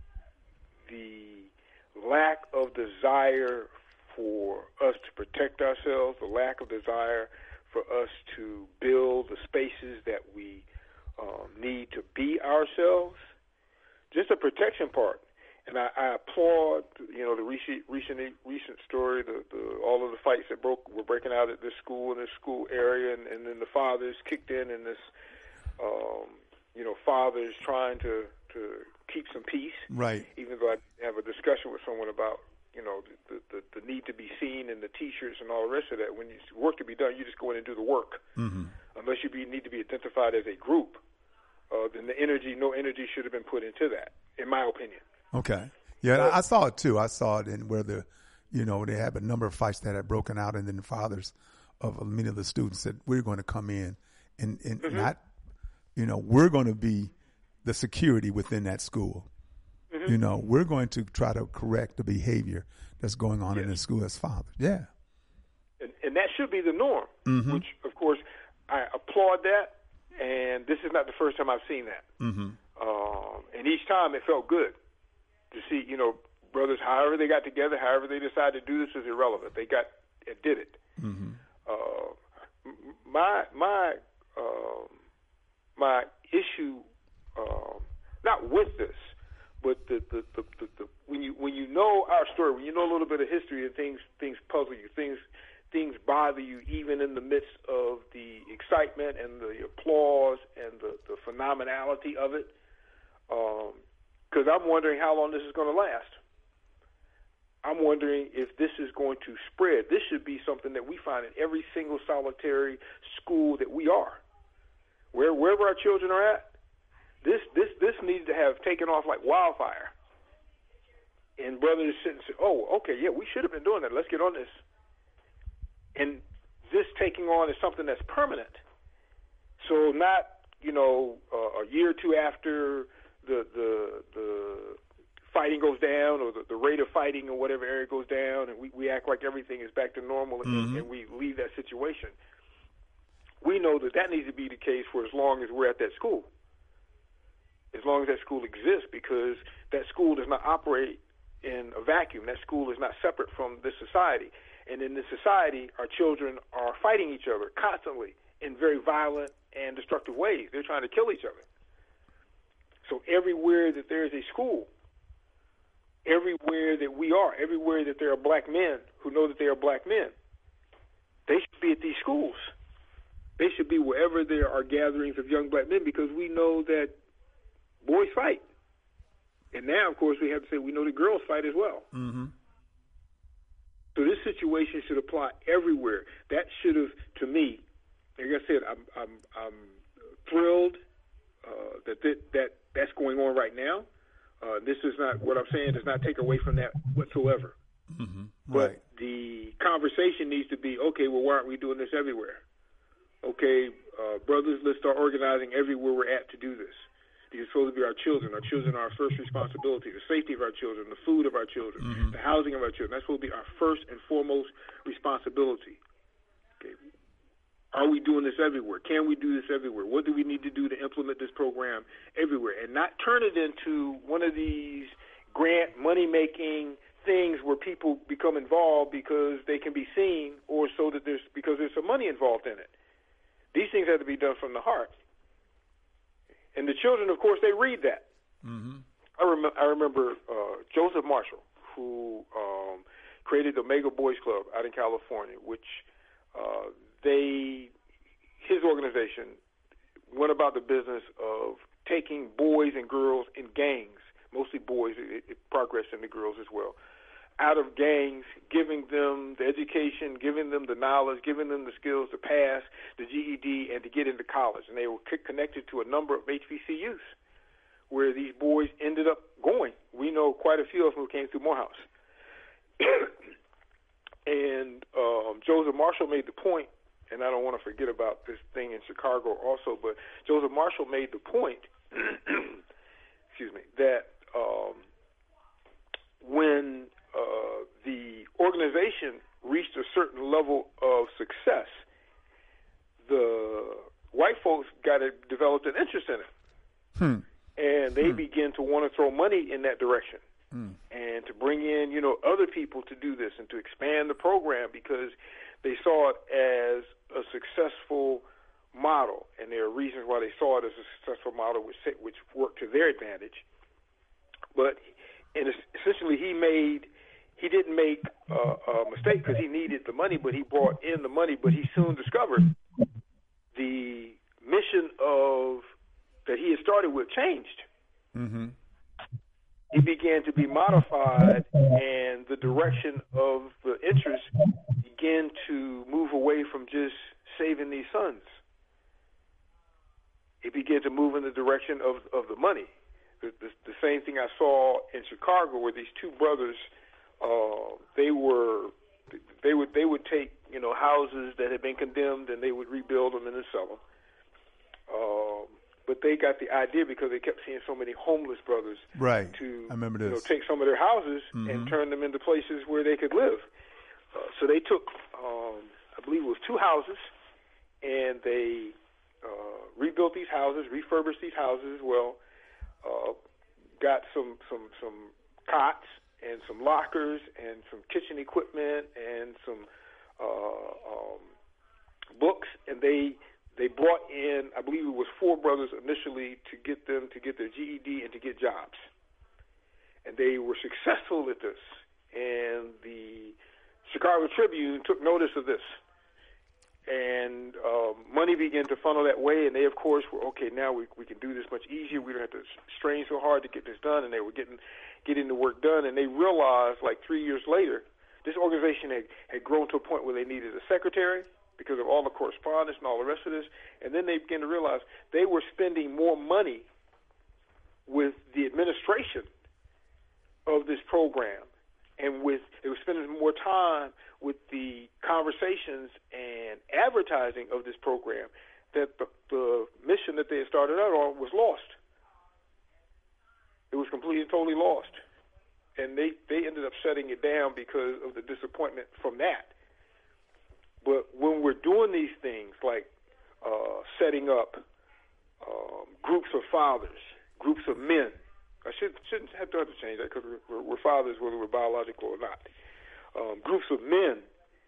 the lack of desire for us to protect ourselves, the lack of desire for us to build the spaces that we um, need to be ourselves, just a protection part. And I, I applaud, you know, the recent recent recent story, the, the all of the fights that broke were breaking out at this school in this school area, and, and then the fathers kicked in, and this, um, you know, fathers trying to, to keep some peace. Right. Even though I have a discussion with someone about, you know, the, the, the need to be seen and the T-shirts and all the rest of that. When it's work to be done, you just go in and do the work. Mm-hmm. Unless you be, need to be identified as a group, uh, then the energy, no energy should have been put into that, in my opinion. Okay. Yeah, but I saw it too. I saw it in where the, you know, they had a number of fights that had broken out, and then the fathers of many of the students said, we're going to come in and, and mm-hmm. not, you know, we're going to be the security within that school. Mm-hmm. You know, we're going to try to correct the behavior that's going on yes. in the school as fathers. Yeah. And, and that should be the norm, mm-hmm. which, of course, I applaud that, and this is not the first time I've seen that. Mm-hmm. Um, and each time it felt good to see, you know, brothers, however they got together, however they decided to do this is irrelevant. They got, it did it. Mm-hmm. Uh, my, my, um, my issue, um, not with this, but the, the, the, the, the when you when you know our story, when you know a little bit of history, and things things puzzle you, things things bother you, even in the midst of the excitement and the applause and the, the phenomenality of it. Because um, I'm wondering how long this is going to last. I'm wondering if this is going to spread. This should be something that we find in every single solitary school that we are. Where wherever our children are at, this this this needs to have taken off like wildfire. And brothers sit and say, oh, okay, yeah, we should have been doing that. Let's get on this. And this taking on is something that's permanent. So not, you know, uh, a year or two after the the the fighting goes down, or the, the rate of fighting in whatever area goes down, and we, we act like everything is back to normal, and, mm-hmm. and we leave that situation. We know that that needs to be the case for as long as we're at that school, as long as that school exists, because that school does not operate in a vacuum. That school is not separate from this society. And in this society, our children are fighting each other constantly in very violent and destructive ways. They're trying to kill each other. So everywhere that there is a school, everywhere that we are, everywhere that there are black men who know that they are black men, they should be at these schools. They should be wherever there are gatherings of young black men, because we know that boys fight. And now, of course, we have to say we know that girls fight as well. Mm-hmm. So this situation should apply everywhere. That should have, to me, like I said, I'm I'm, I'm thrilled uh, that, th- that that's going on right now. Uh, this is not, what I'm saying does not take away from that whatsoever. Mm-hmm. But Right. the conversation needs to be, okay, well, why aren't we doing this everywhere? Okay, uh, brothers, let's start organizing everywhere we're at to do this. These are supposed to be our children. Our children are our first responsibility. The safety of our children, the food of our children, mm-hmm. the housing of our children. That's supposed to be our first and foremost responsibility. Okay. Are we doing this everywhere? Can we do this everywhere? What do we need to do to implement this program everywhere? And not turn it into one of these grant money-making things where people become involved because they can be seen, or so that there's because there's some money involved in it. These things have to be done from the heart. And the children, of course, they read that. Mm-hmm. I, rem- I remember uh, Joseph Marshall, who um, created the Omega Boys Club out in California, which uh, they, his organization went about the business of taking boys and girls in gangs, mostly boys, it, it progressed into girls as well, out of gangs, giving them the education, giving them the knowledge, giving them the skills to pass the G E D and to get into college. And they were connected to a number of H B C Us where these boys ended up going. We know quite a few of them who came through Morehouse. And um, Joseph Marshall made the point, and I don't want to forget about this thing in Chicago also, but Joseph Marshall made the point, excuse me, that um, when uh, the organization reached a certain level of success, the white folks got a, developed an interest in it. Hmm. And they hmm. began to want to throw money in that direction. Hmm. And to bring in, you know, other people to do this and to expand the program, because they saw it as a successful model, and there are reasons why they saw it as a successful model which which worked to their advantage. But and essentially, he made he didn't make uh, a mistake because he needed the money, but he brought in the money. But he soon discovered the mission of that he had started with changed. Mm-hmm. He began to be modified, and the direction of the interest began to move away from just saving these sons. It began to move in the direction of, of the money. The, the, the same thing I saw in Chicago, where these two brothers, uh, they were, they would they would take you know houses that had been condemned, and they would rebuild them and then sell them. Um, But they got the idea because they kept seeing so many homeless brothers. Right. To I remember you know, this. take some of their houses mm-hmm. and turn them into places where they could live. Uh, so they took, um, I believe it was two houses, and they uh, rebuilt these houses, refurbished these houses as well, uh, got some, some, some cots and some lockers and some kitchen equipment and some uh, um, books, and they... They brought in, I believe it was four brothers initially to get them to get their G E D and to get jobs. And they were successful at this. And the Chicago Tribune took notice of this. And um, money began to funnel that way. And they, of course, were, okay, now we we can do this much easier. We don't have to strain so hard to get this done. And they were getting getting the work done. And they realized, like three years later, this organization had, had grown to a point where they needed a secretary, because of all the correspondence and all the rest of this. And then they began to realize they were spending more money with the administration of this program, and with they were spending more time with the conversations and advertising of this program, that the, the mission that they had started out on was lost. It was completely and totally lost. And they, they ended up shutting it down because of the disappointment from that. But when we're doing these things like uh, setting up um, groups of fathers, groups of men, I should, shouldn't have to, have to change that because we're, we're fathers whether we're biological or not. Um, groups of men,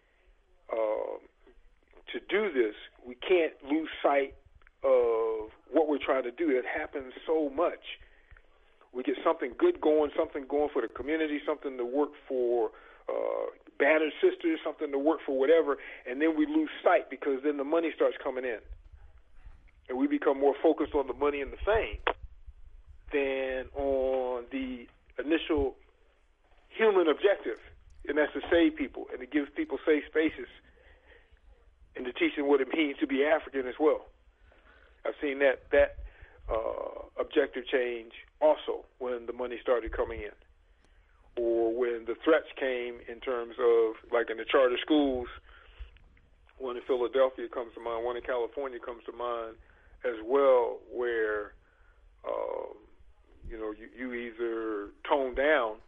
uh, to do this, we can't lose sight of what we're trying to do. It happens so much. We get something good going, something going for the community, something to work for uh, battered sisters, something to work for, whatever, and then we lose sight because then the money starts coming in. And we become more focused on the money and the fame than on the initial human objective, and that's to save people and to give people safe spaces and to teach them what it means to be African as well. I've seen that that uh, objective change also when the money started coming in, or when the threats came in terms of, like in the charter schools, one in Philadelphia comes to mind, one in California comes to mind as well, where um, you know you, you either tone down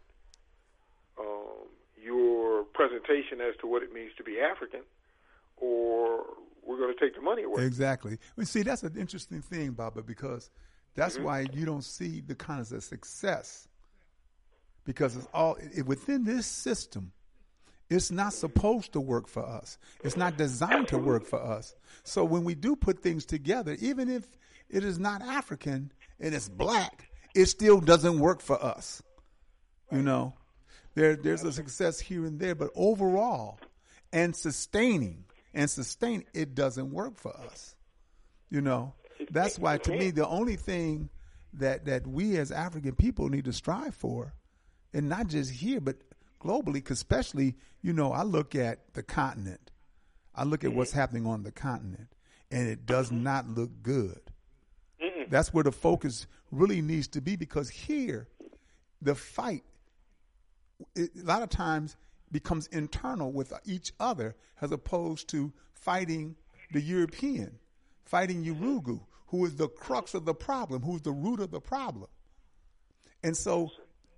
um, your presentation as to what it means to be African, or we're going to take the money away. Exactly. Well, see, that's an interesting thing, Baba, because that's mm-hmm. why you don't see the kinds of success, because it's all it, within this system. It's not supposed to work for us. It's not designed to work for us. So when we do put things together, even if it is not African and it's black, it still doesn't work for us. You know, there there's a success here and there, but overall and sustaining and sustain, it doesn't work for us. You know, that's why to me the only thing that that we as African people need to strive for, and not just here, but globally, because especially, you know, I look at the continent. I look at what's happening on the continent, and it does not look good. Mm-mm. That's where the focus really needs to be, because here, the fight, it, a lot of times, becomes internal with each other as opposed to fighting the European, fighting Urugu, who is the crux of the problem, who's the root of the problem. And so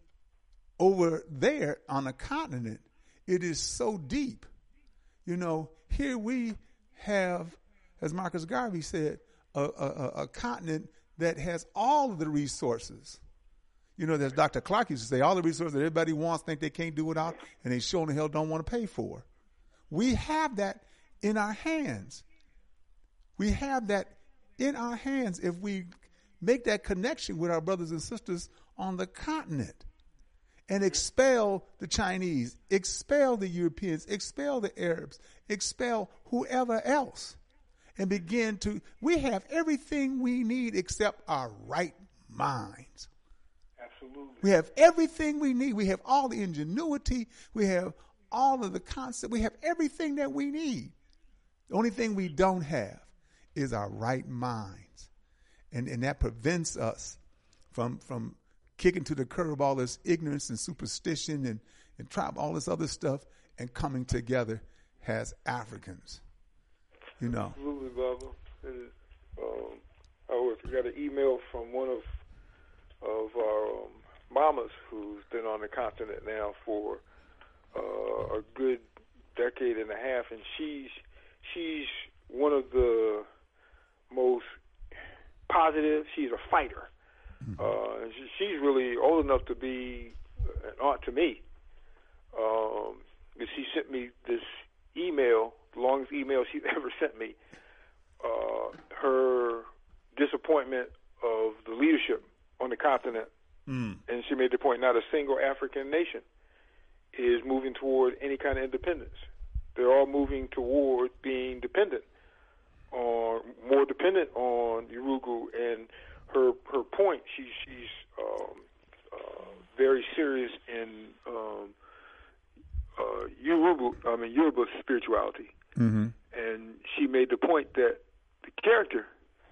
over there on the continent, it is so deep. You know, here we have, as Marcus Garvey said, a, a, a continent that has all of the resources. You know, as Doctor Clark used to say, all the resources that everybody wants, think they can't do without, and they sure in the hell don't want to pay for. We have that in our hands. We have that in our hands if we make that connection with our brothers and sisters on the continent. And expel the Chinese, expel the Europeans, expel the Arabs, expel whoever else, and begin to, we have everything we need except our right minds. Absolutely. We have everything we need. We have all the ingenuity. We have all of the concept. We have everything that we need. The only thing we don't have is our right minds. And, and that prevents us from, from, kicking to the curb all this ignorance and superstition and, and tribe, all this other stuff, and coming together as Africans. You know. Absolutely, Baba. Is, um, I was, got an email from one of of our um, mamas who's been on the continent now for uh, a good decade and a half, and she's she's one of the most positive. She's a fighter. Uh, she's really old enough to be an aunt to me. Um, she sent me this email, the longest email she's ever sent me. Uh, her disappointment of the leadership on the continent, mm. and she made the point: not a single African nation is moving toward any kind of independence. They're all moving toward being dependent on, more dependent on Urugu. And Her her point, she, she's um, uh, very serious in um, uh, Yoruba, I mean Yoruba spirituality, mm-hmm. and she made the point that the character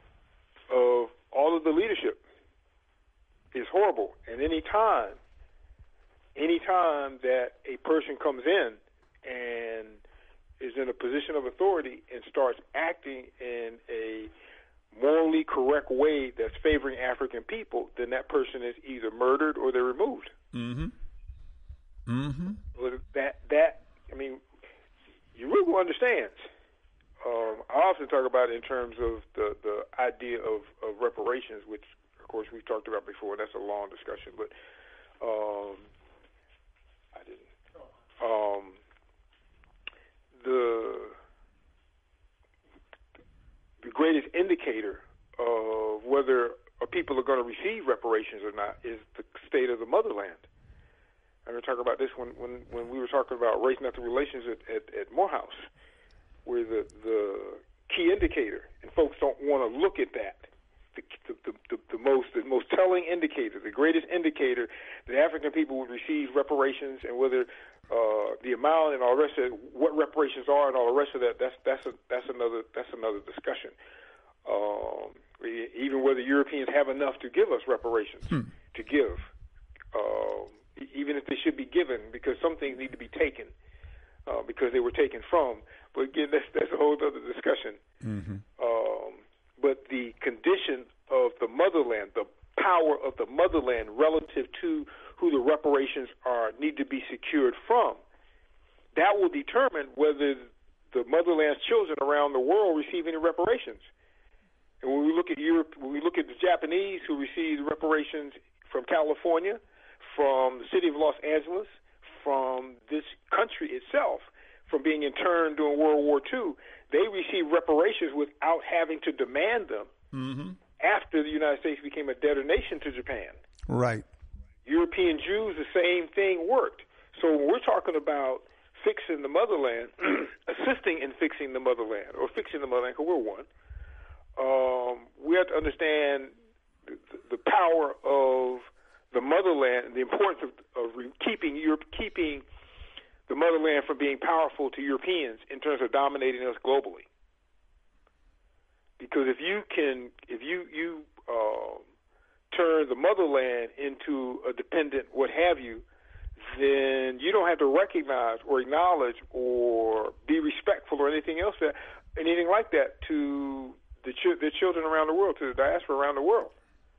of all of the leadership is horrible. And any time, any time that a person comes in and is in a position of authority and starts acting in a morally correct way that's favoring African people, then that person is either murdered or they're removed. Mm-hmm. Mm-hmm. Well, that that I mean, Urugu understands. Um, I often talk about it in terms of the, the idea of, of reparations, which of course we've talked about before. That's a long discussion, but um, I didn't. Um, the The greatest indicator of whether a people are going to receive reparations or not is the state of the motherland. I'm going to talk about this when, when, when we were talking about race and ethnic relations at, at, at Morehouse, where the, the key indicator, and folks don't want to look at that, the, the, the, the most the most telling indicator, the greatest indicator that African people would receive reparations, and whether uh, the amount and all the rest of it, what reparations are and all the rest of that, that's that's a, that's another that's another discussion. Um, even whether Europeans have enough to give us reparations hmm. to give. Um, even if they should be given, because some things need to be taken uh, because they were taken from. But again, that's, that's a whole other discussion. Mm-hmm. Um, but the condition of the motherland, the power of the motherland relative to who the reparations are need to be secured from, that will determine whether the motherland's children around the world receive any reparations. And when we look at Europe, when we look at the Japanese who received reparations from California, from the city of Los Angeles, from this country itself, from being interned during World War Two, they received reparations without having to demand them mm-hmm. after the United States became a debtor nation to Japan. Right. European Jews, the same thing worked. So when we're talking about fixing the motherland, assisting in fixing the motherland, or fixing the motherland, because we're one, um, we have to understand the, the power of the motherland, the importance of, of keeping Europe, keeping the motherland from being powerful to Europeans in terms of dominating us globally. Because if you can, if you you uh, turn the motherland into a dependent, what have you, then you don't have to recognize or acknowledge or be respectful or anything else that, anything like that to the ch- the children around the world, to the diaspora around the world.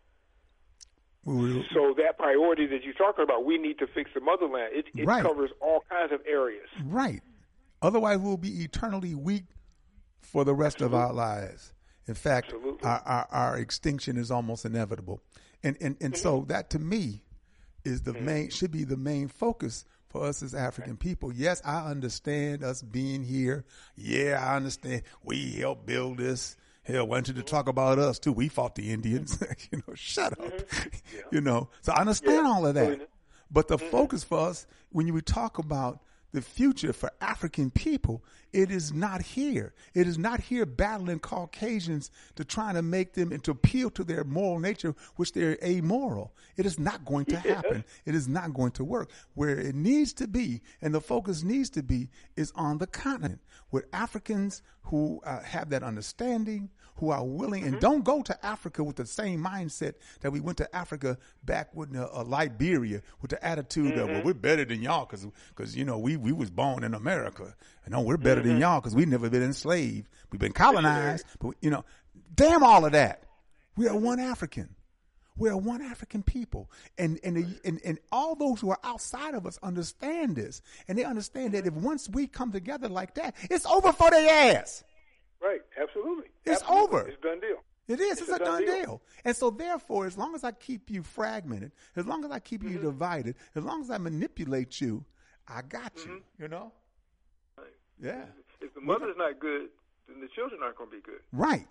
So that priority that you're talking about, we need to fix the motherland. It, it right. covers all kinds of areas. Right. Otherwise, we'll be eternally weak for the rest Absolutely. Of our lives. In fact, our, our, our extinction is almost inevitable. And and, and mm-hmm. so that, to me, is the mm-hmm. main should be the main focus for us as African okay. people. Yes, I understand us being here. Yeah, I understand we helped build this. Hell, why don't you to talk about us too? We fought the Indians. you know, shut up. Mm-hmm. Yeah. You know, so I understand yeah. all of that. But the mm-hmm. focus for us, when you talk about the future for African people, it is not here. It is not here battling Caucasians to try to make them and to appeal to their moral nature, which they're amoral. It is not going to happen. Yeah. It is not going to work. Where it needs to be, and the focus needs to be, is on the continent, where Africans who uh, have that understanding, who are willing, mm-hmm. and don't go to Africa with the same mindset that we went to Africa back with uh, uh, Liberia, with the attitude mm-hmm. that, well, we're better than y'all because, because you know, we, we was born in America. No, we're better mm-hmm. than y'all because we've never been enslaved. We've been colonized. But, you know, damn all of that. We are one African. We are one African people. And, and, the, and, and all those who are outside of us understand this. And they understand that if once we come together like that, it's over for their ass. Right, absolutely. It's absolutely. over. It's a done deal. It is. It's, it's a, a done, done deal. deal. And so, therefore, as long as I keep you fragmented, as long as I keep mm-hmm. you divided, as long as I manipulate you, I got you, mm-hmm. you know? Right. Yeah. If the mother's not good, then the children aren't going to be good. Right.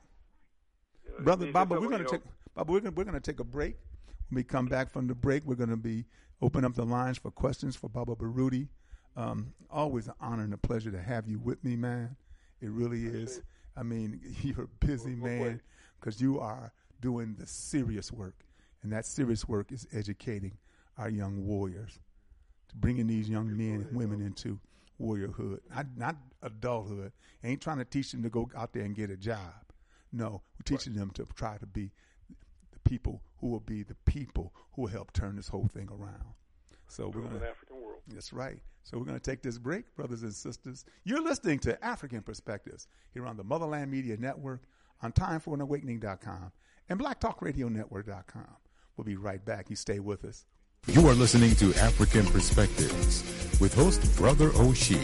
You know, Brother Baba, we're going to take Baba, we're going we're going to take a break. When we come back from the break, we're going to be open up the lines for questions for Baba Baruti. Um, always an honor and a pleasure to have you with me, man. It really is. I mean, you're a busy man because you are doing the serious work, and that serious work is educating our young warriors, to bringing these young men and women into warriorhood, not, not adulthood. Ain't trying to teach them to go out there and get a job. No, we're teaching them to try to be the people who will be the people who will help turn this whole thing around. So we're going to African world. That's right. So we're going to take this break, brothers and sisters. You're listening to African Perspectives here on the Motherland Media Network, on time for an awakening dot com, and black talk radio network dot com. We'll be right back. You stay with us. You are listening to African Perspectives with host Brother Oshie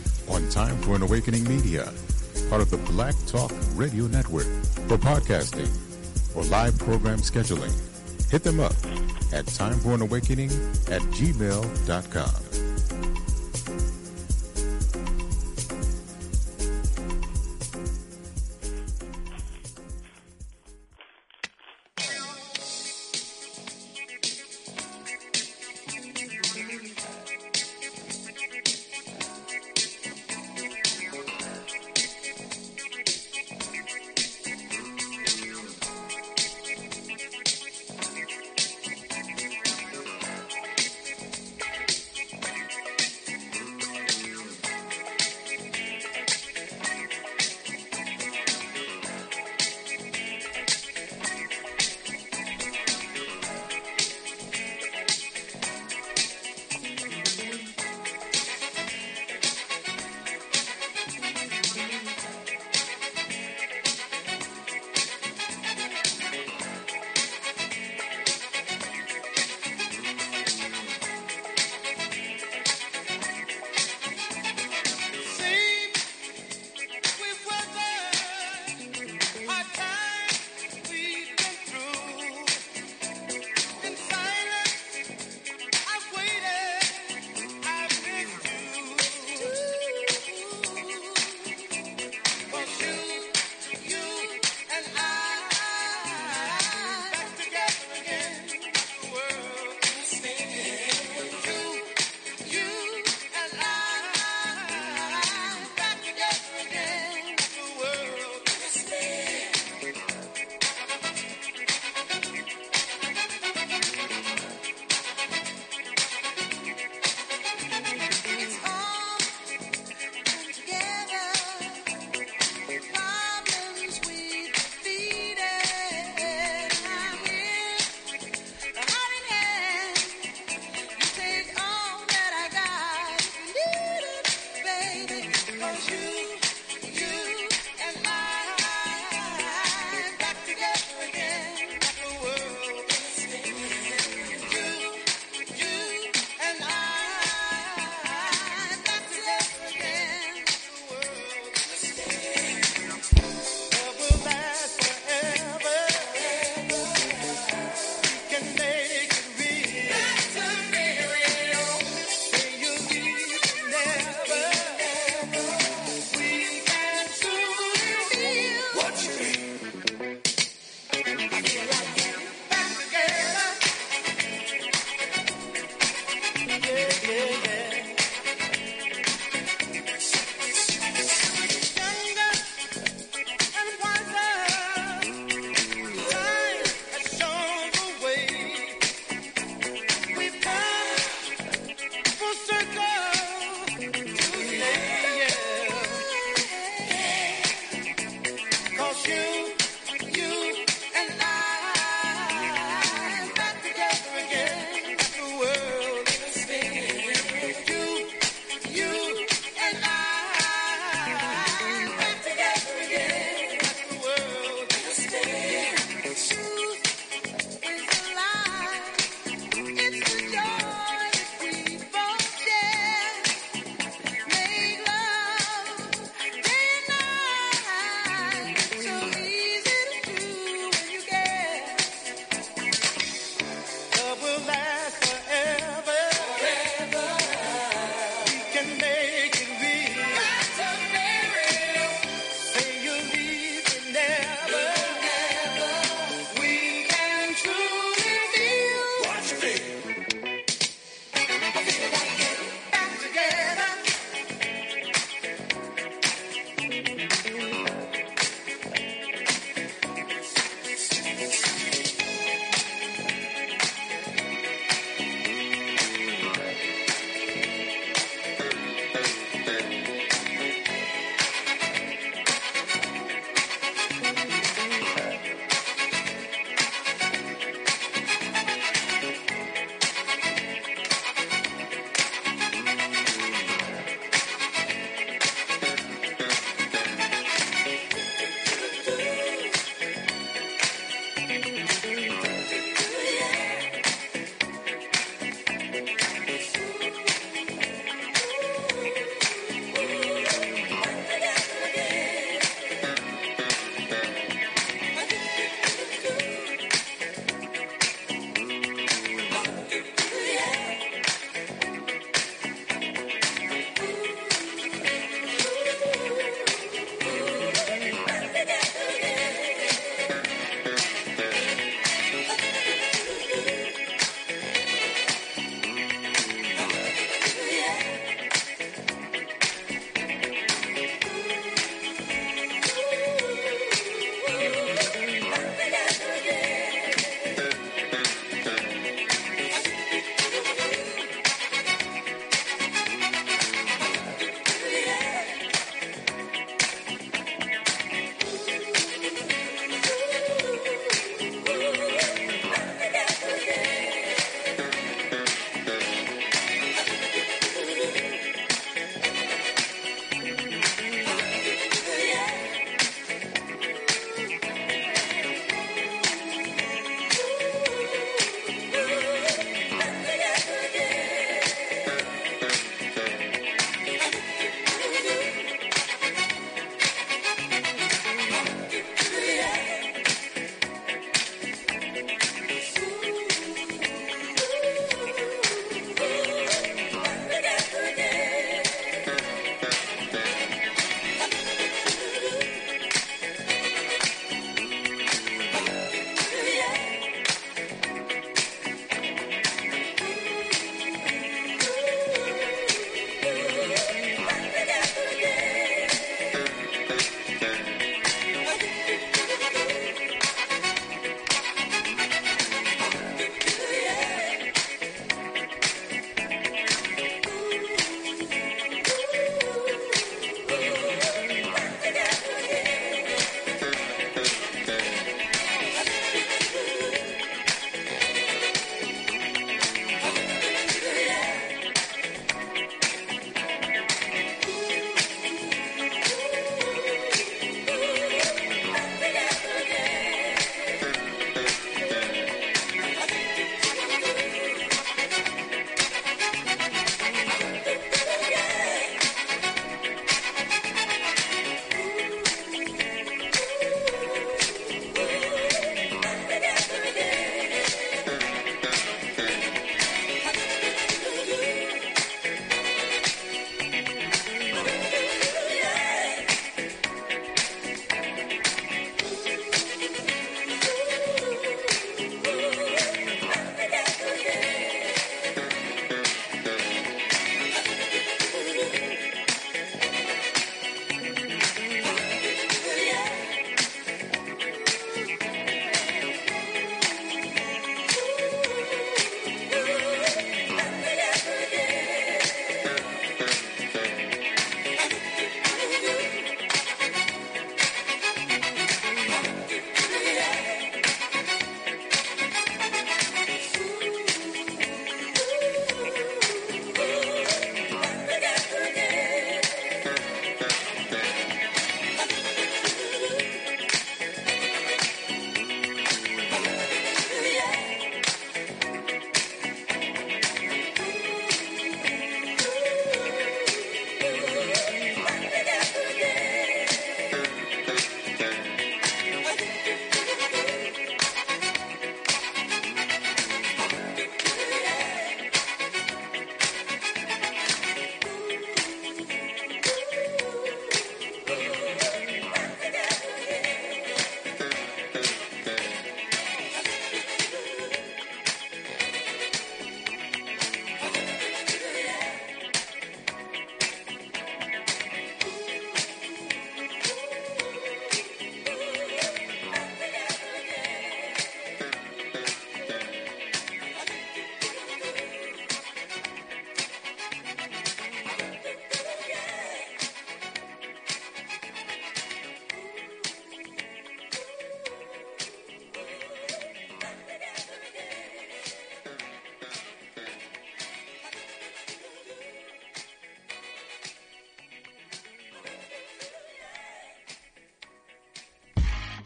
on Time for an Awakening Media, part of the Black Talk Radio Network. For podcasting or live program scheduling, hit them up at time for an awakening at gmail dot com.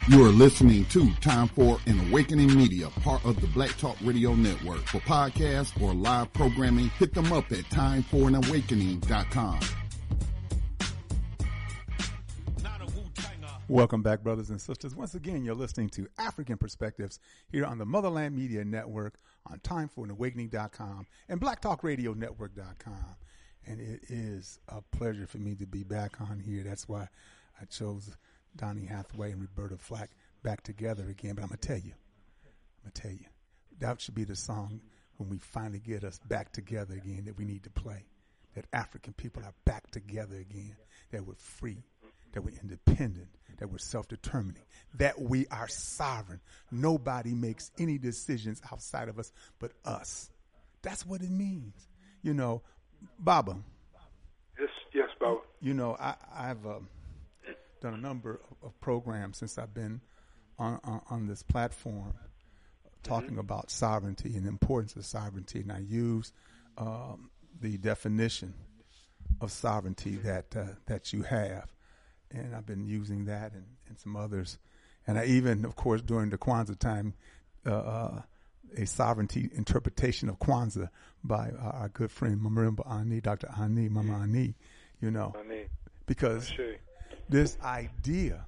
You are listening to Time for an Awakening Media, part of the Black Talk Radio Network. For podcasts or live programming, hit them up at time for an awakening dot com. Welcome back, brothers and sisters. Once again, you're listening to African Perspectives here on the Motherland Media Network on time for an awakening dot com and black talk radio network dot com. And it is a pleasure for me to be back on here. That's why I chose Donny Hathaway and Roberta Flack back together again. But I'm going to tell you, I'm going to tell you, that should be the song when we finally get us back together again that we need to play. That African people are back together again, that we're free, that we're independent, that we're self-determining, that we are sovereign. Nobody makes any decisions outside of us but us. That's what it means. You know, Baba. Yes, yes, Baba. You know, I, I've uh, done a number of, of programs since I've been on, on, on this platform talking mm-hmm. about sovereignty and the importance of sovereignty. And I use um, the definition of sovereignty that uh, that you have. And I've been using that and, and some others. And I even, of course, during the Kwanzaa time, uh, uh, a sovereignty interpretation of Kwanzaa by uh, our good friend Marimba Ani, Doctor Ani, Mama Ani, you know, Ani. Because this idea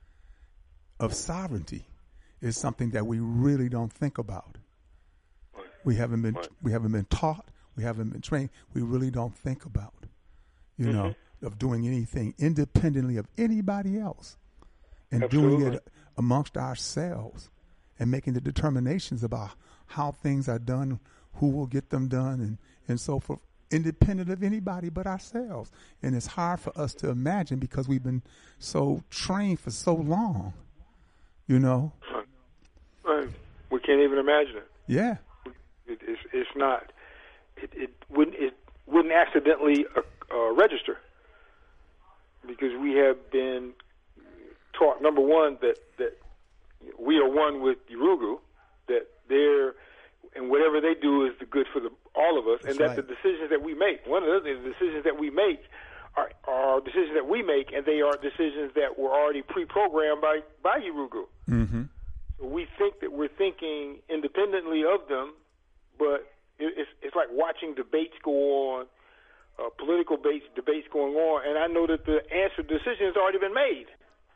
of sovereignty is something that we really don't think about. We haven't been we haven't been taught, we haven't been trained, we really don't think about, you mm-hmm. know, of doing anything independently of anybody else and Absolutely. Doing it amongst ourselves and making the determinations about how things are done, who will get them done, and, and so forth, independent of anybody but ourselves. And it's hard for us to imagine because we've been so trained for so long, you know. Right. We can't even imagine it. Yeah. It, it's, it's not, it, it wouldn't, it wouldn't accidentally uh, uh, register because we have been taught, number one, that, that we are one with Yurugu, that they're, and whatever they do is the good for the, all of us, That's and that right. the decisions that we make, one of the things, the decisions that we make are, are decisions that we make, and they are decisions that were already pre-programmed by, by Yurugu. Mm-hmm. So we think that we're thinking independently of them, but it, it's, it's like watching debates go on, uh, political debates, debates going on, and I know that the answer decision has already been made.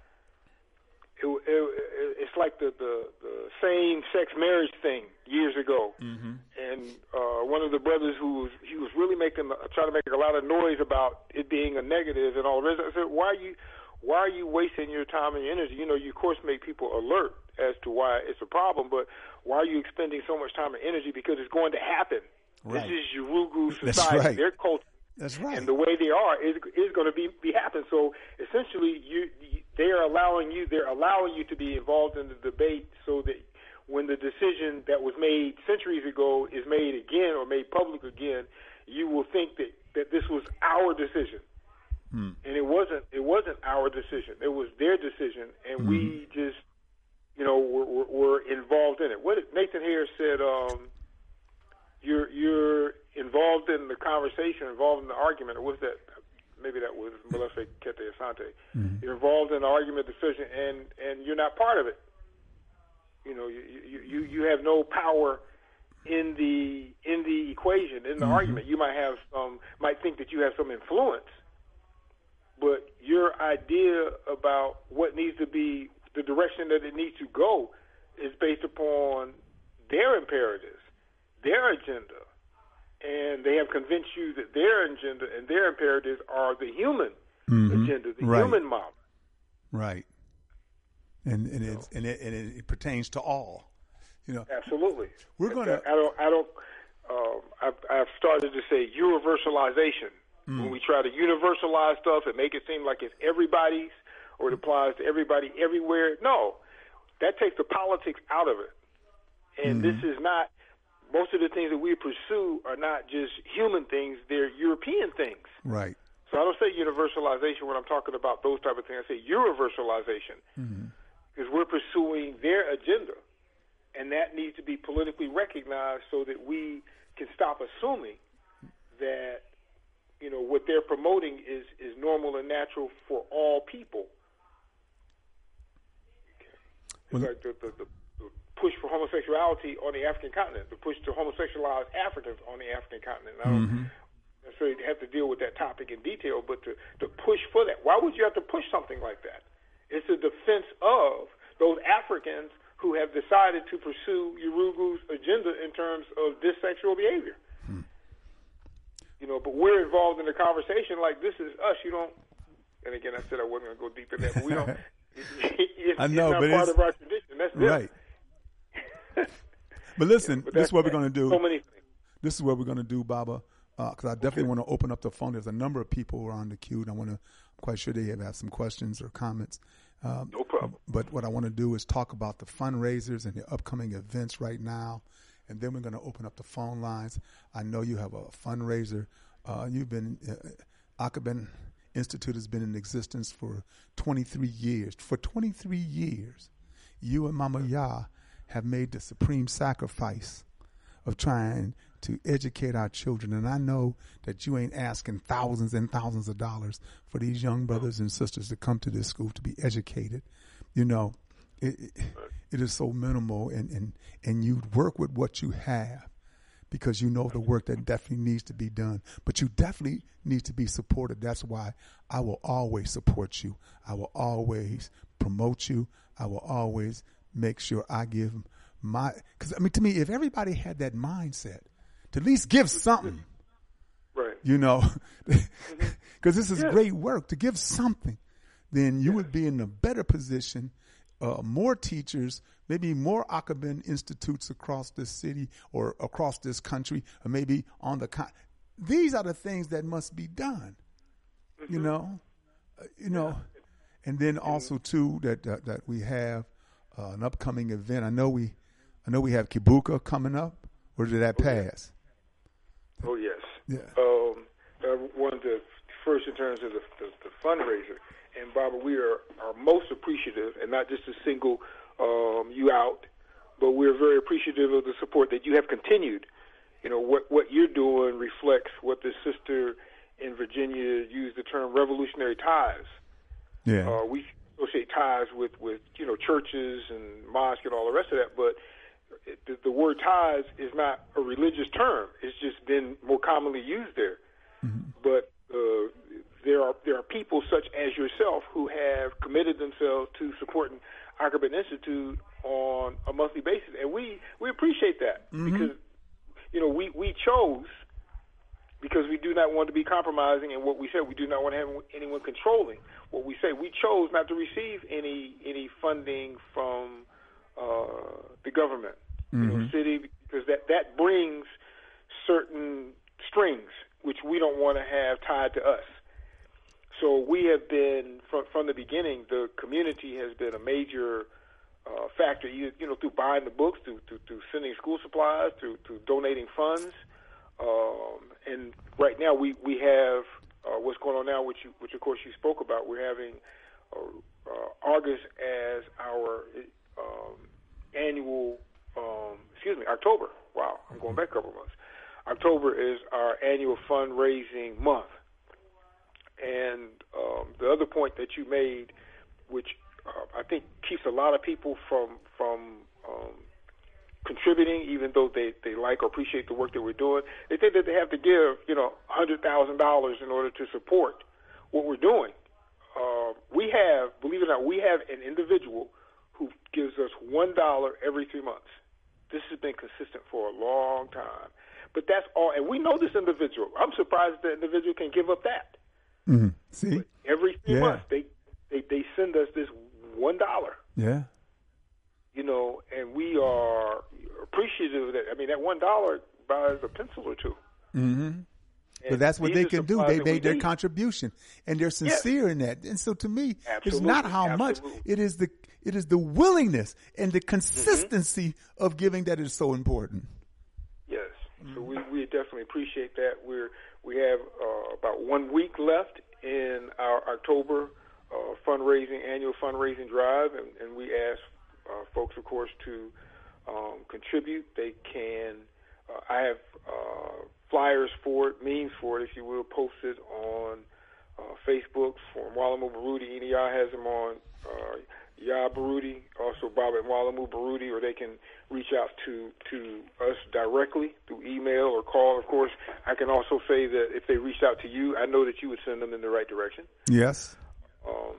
It, it, it's like the, the, the same-sex marriage thing years ago, mm-hmm. and uh, one of the brothers who was he was really making trying to make a lot of noise about it being a negative and all this. I said, why are you why are you wasting your time and your energy? You know, you of course make people alert as to why it's a problem, but why are you expending so much time and energy? Because it's going to happen. Right. This is Yurugu society, That's right. their culture. That's right. And the way they are is is going to be, be happen. So essentially, you, you they are allowing you they're allowing you to be involved in the debate, so that when the decision that was made centuries ago is made again or made public again, you will think that, that this was our decision, hmm. and it wasn't. It wasn't our decision. It was their decision, and hmm. we just you know were, were, were involved in it. What did Nathan Harris said? Um, you're you're involved in the conversation, involved in the argument, or was that, maybe that was Malefe Kete Asante. Mm-hmm. You're involved in the argument, decision, and, and you're not part of it. You know, you, you, you have no power in the in the equation, in the mm-hmm. argument. You might have some, might think that you have some influence, but your idea about what needs to be, the direction that it needs to go, is based upon their imperatives, their agenda. And they have convinced you that their agenda and their imperatives are the human mm-hmm. agenda, the right. human model. Right. And and you it's, and, it, and it pertains to all. You know. Absolutely. We're going to. I don't. I don't. Um, I've, I've started to say universalization. Mm. When we try to universalize stuff and make it seem like it's everybody's or it applies to everybody everywhere. No, that takes the politics out of it. And mm-hmm. this is not. Most of the things that we pursue are not just human things; they're European things. Right. So I don't say universalization when I'm talking about those type of things. I say universalization because mm-hmm. we're pursuing their agenda, and that needs to be politically recognized so that we can stop assuming that you know what they're promoting is is normal and natural for all people. It's like the, the, the, the push for homosexuality on the African continent, the push to homosexualize Africans on the African continent. I don't Mm-hmm. necessarily have to deal with that topic in detail, but to, to push for that. Why would you have to push something like that? It's a defense of those Africans who have decided to pursue Urugu's agenda in terms of this sexual behavior. Hmm. You know, but we're involved in a conversation like this is us. You don't, and again, I said I wasn't going to go deep in that, but we don't, it's, I know, it's not but part it's, of our tradition. That's right. But listen, yeah, but this is what we're going to do. So many things. This is what we're going to do, Baba, because uh, I definitely okay. want to open up the phone. There's a number of people who are on the queue, and I want to, I'm quite sure they have, have some questions or comments. Um, no problem. But what I want to do is talk about the fundraisers and the upcoming events right now, and then we're going to open up the phone lines. I know you have a fundraiser. Uh, you've been, uh, Akhaben Institute has been in existence for twenty-three years. For twenty-three years, you and Mama Yah have made the supreme sacrifice of trying to educate our children. And I know that you ain't asking thousands and thousands of dollars for these young brothers and sisters to come to this school to be educated. You know, it, it, it is so minimal, and, and, and you work with what you have because you know the work that definitely needs to be done. But you definitely need to be supported. That's why I will always support you. I will always promote you. I will always make sure I give my, because I mean, to me, if everybody had that mindset to at least give something, right? You know, because this is yeah. great work, to give something, then you yeah. would be in a better position. Uh, more teachers, maybe more Akhaben Institutes across this city or across this country, or maybe on the con. These are the things that must be done, mm-hmm. you know, uh, you know, yeah. and then also too that that, that we have uh, an upcoming event. I know we, I know we have Kibuka coming up. Or did that pass? Oh yes. Yeah. Um, I wanted to first in terms of the, the, the fundraiser, and Barbara, we are, are most appreciative, and not just to single um, you out, but we're very appreciative of the support that you have continued. You know, what what you're doing reflects what the sister in Virginia used the term revolutionary ties. Yeah. Uh, we associate ties with, with you know churches and mosques and all the rest of that, but The, the word ties is not a religious term. It's just been more commonly used there. Mm-hmm. But uh, there are there are people such as yourself who have committed themselves to supporting Akhaben Institute on a monthly basis, and we, we appreciate that mm-hmm. because you know we, we chose because we do not want to be compromising in what we say. We do not want to have anyone controlling what we say. We chose not to receive any any funding from uh, the government. You know, mm-hmm. city, because that, that brings certain strings which we don't want to have tied to us. So we have been, from, from the beginning, the community has been a major uh, factor, you, you know, through buying the books, through, through, through sending school supplies, through, through donating funds. Um, and right now we, we have uh, what's going on now, which, you, which of course you spoke about. We're having uh, uh, August as our um, annual Um, excuse me, October. Wow, I'm going back a couple months. October is our annual fundraising month. And um, the other point that you made, which uh, I think keeps a lot of people from from um, contributing, even though they, they like or appreciate the work that we're doing, they think that they have to give, you know, one hundred thousand dollars in order to support what we're doing. Uh, we have, believe it or not, we have an individual who gives us one dollar every three months. This has been consistent for a long time. But that's all. And we know this individual. I'm surprised the individual can give up that. Mm-hmm. See? But every three yeah. months, they, they, they send us this one dollar. Yeah. You know, and we are appreciative of that. I mean, that one dollar buys a pencil or two. Mm-hmm. But that's what they can do. They made their need. contribution, and they're sincere yes. in that. And so, to me, Absolutely. it's not how Absolutely. much; it is the it is the willingness and the consistency mm-hmm. of giving that is so important. Yes, mm-hmm. so we, we definitely appreciate that. We're we have uh, about one week left in our October uh, fundraising annual fundraising drive, and, and we ask uh, folks, of course, to um, contribute. They can. Uh, I have. Uh, flyers for it, memes for it, if you will, posted on uh, Facebook for Mwalimu Baruti. N E I has him on uh, Ya Baruti, also Baba Mwalimu Baruti, or they can reach out to, to us directly through email or call. Of course, I can also say that if they reached out to you, I know that you would send them in the right direction. Yes. Um,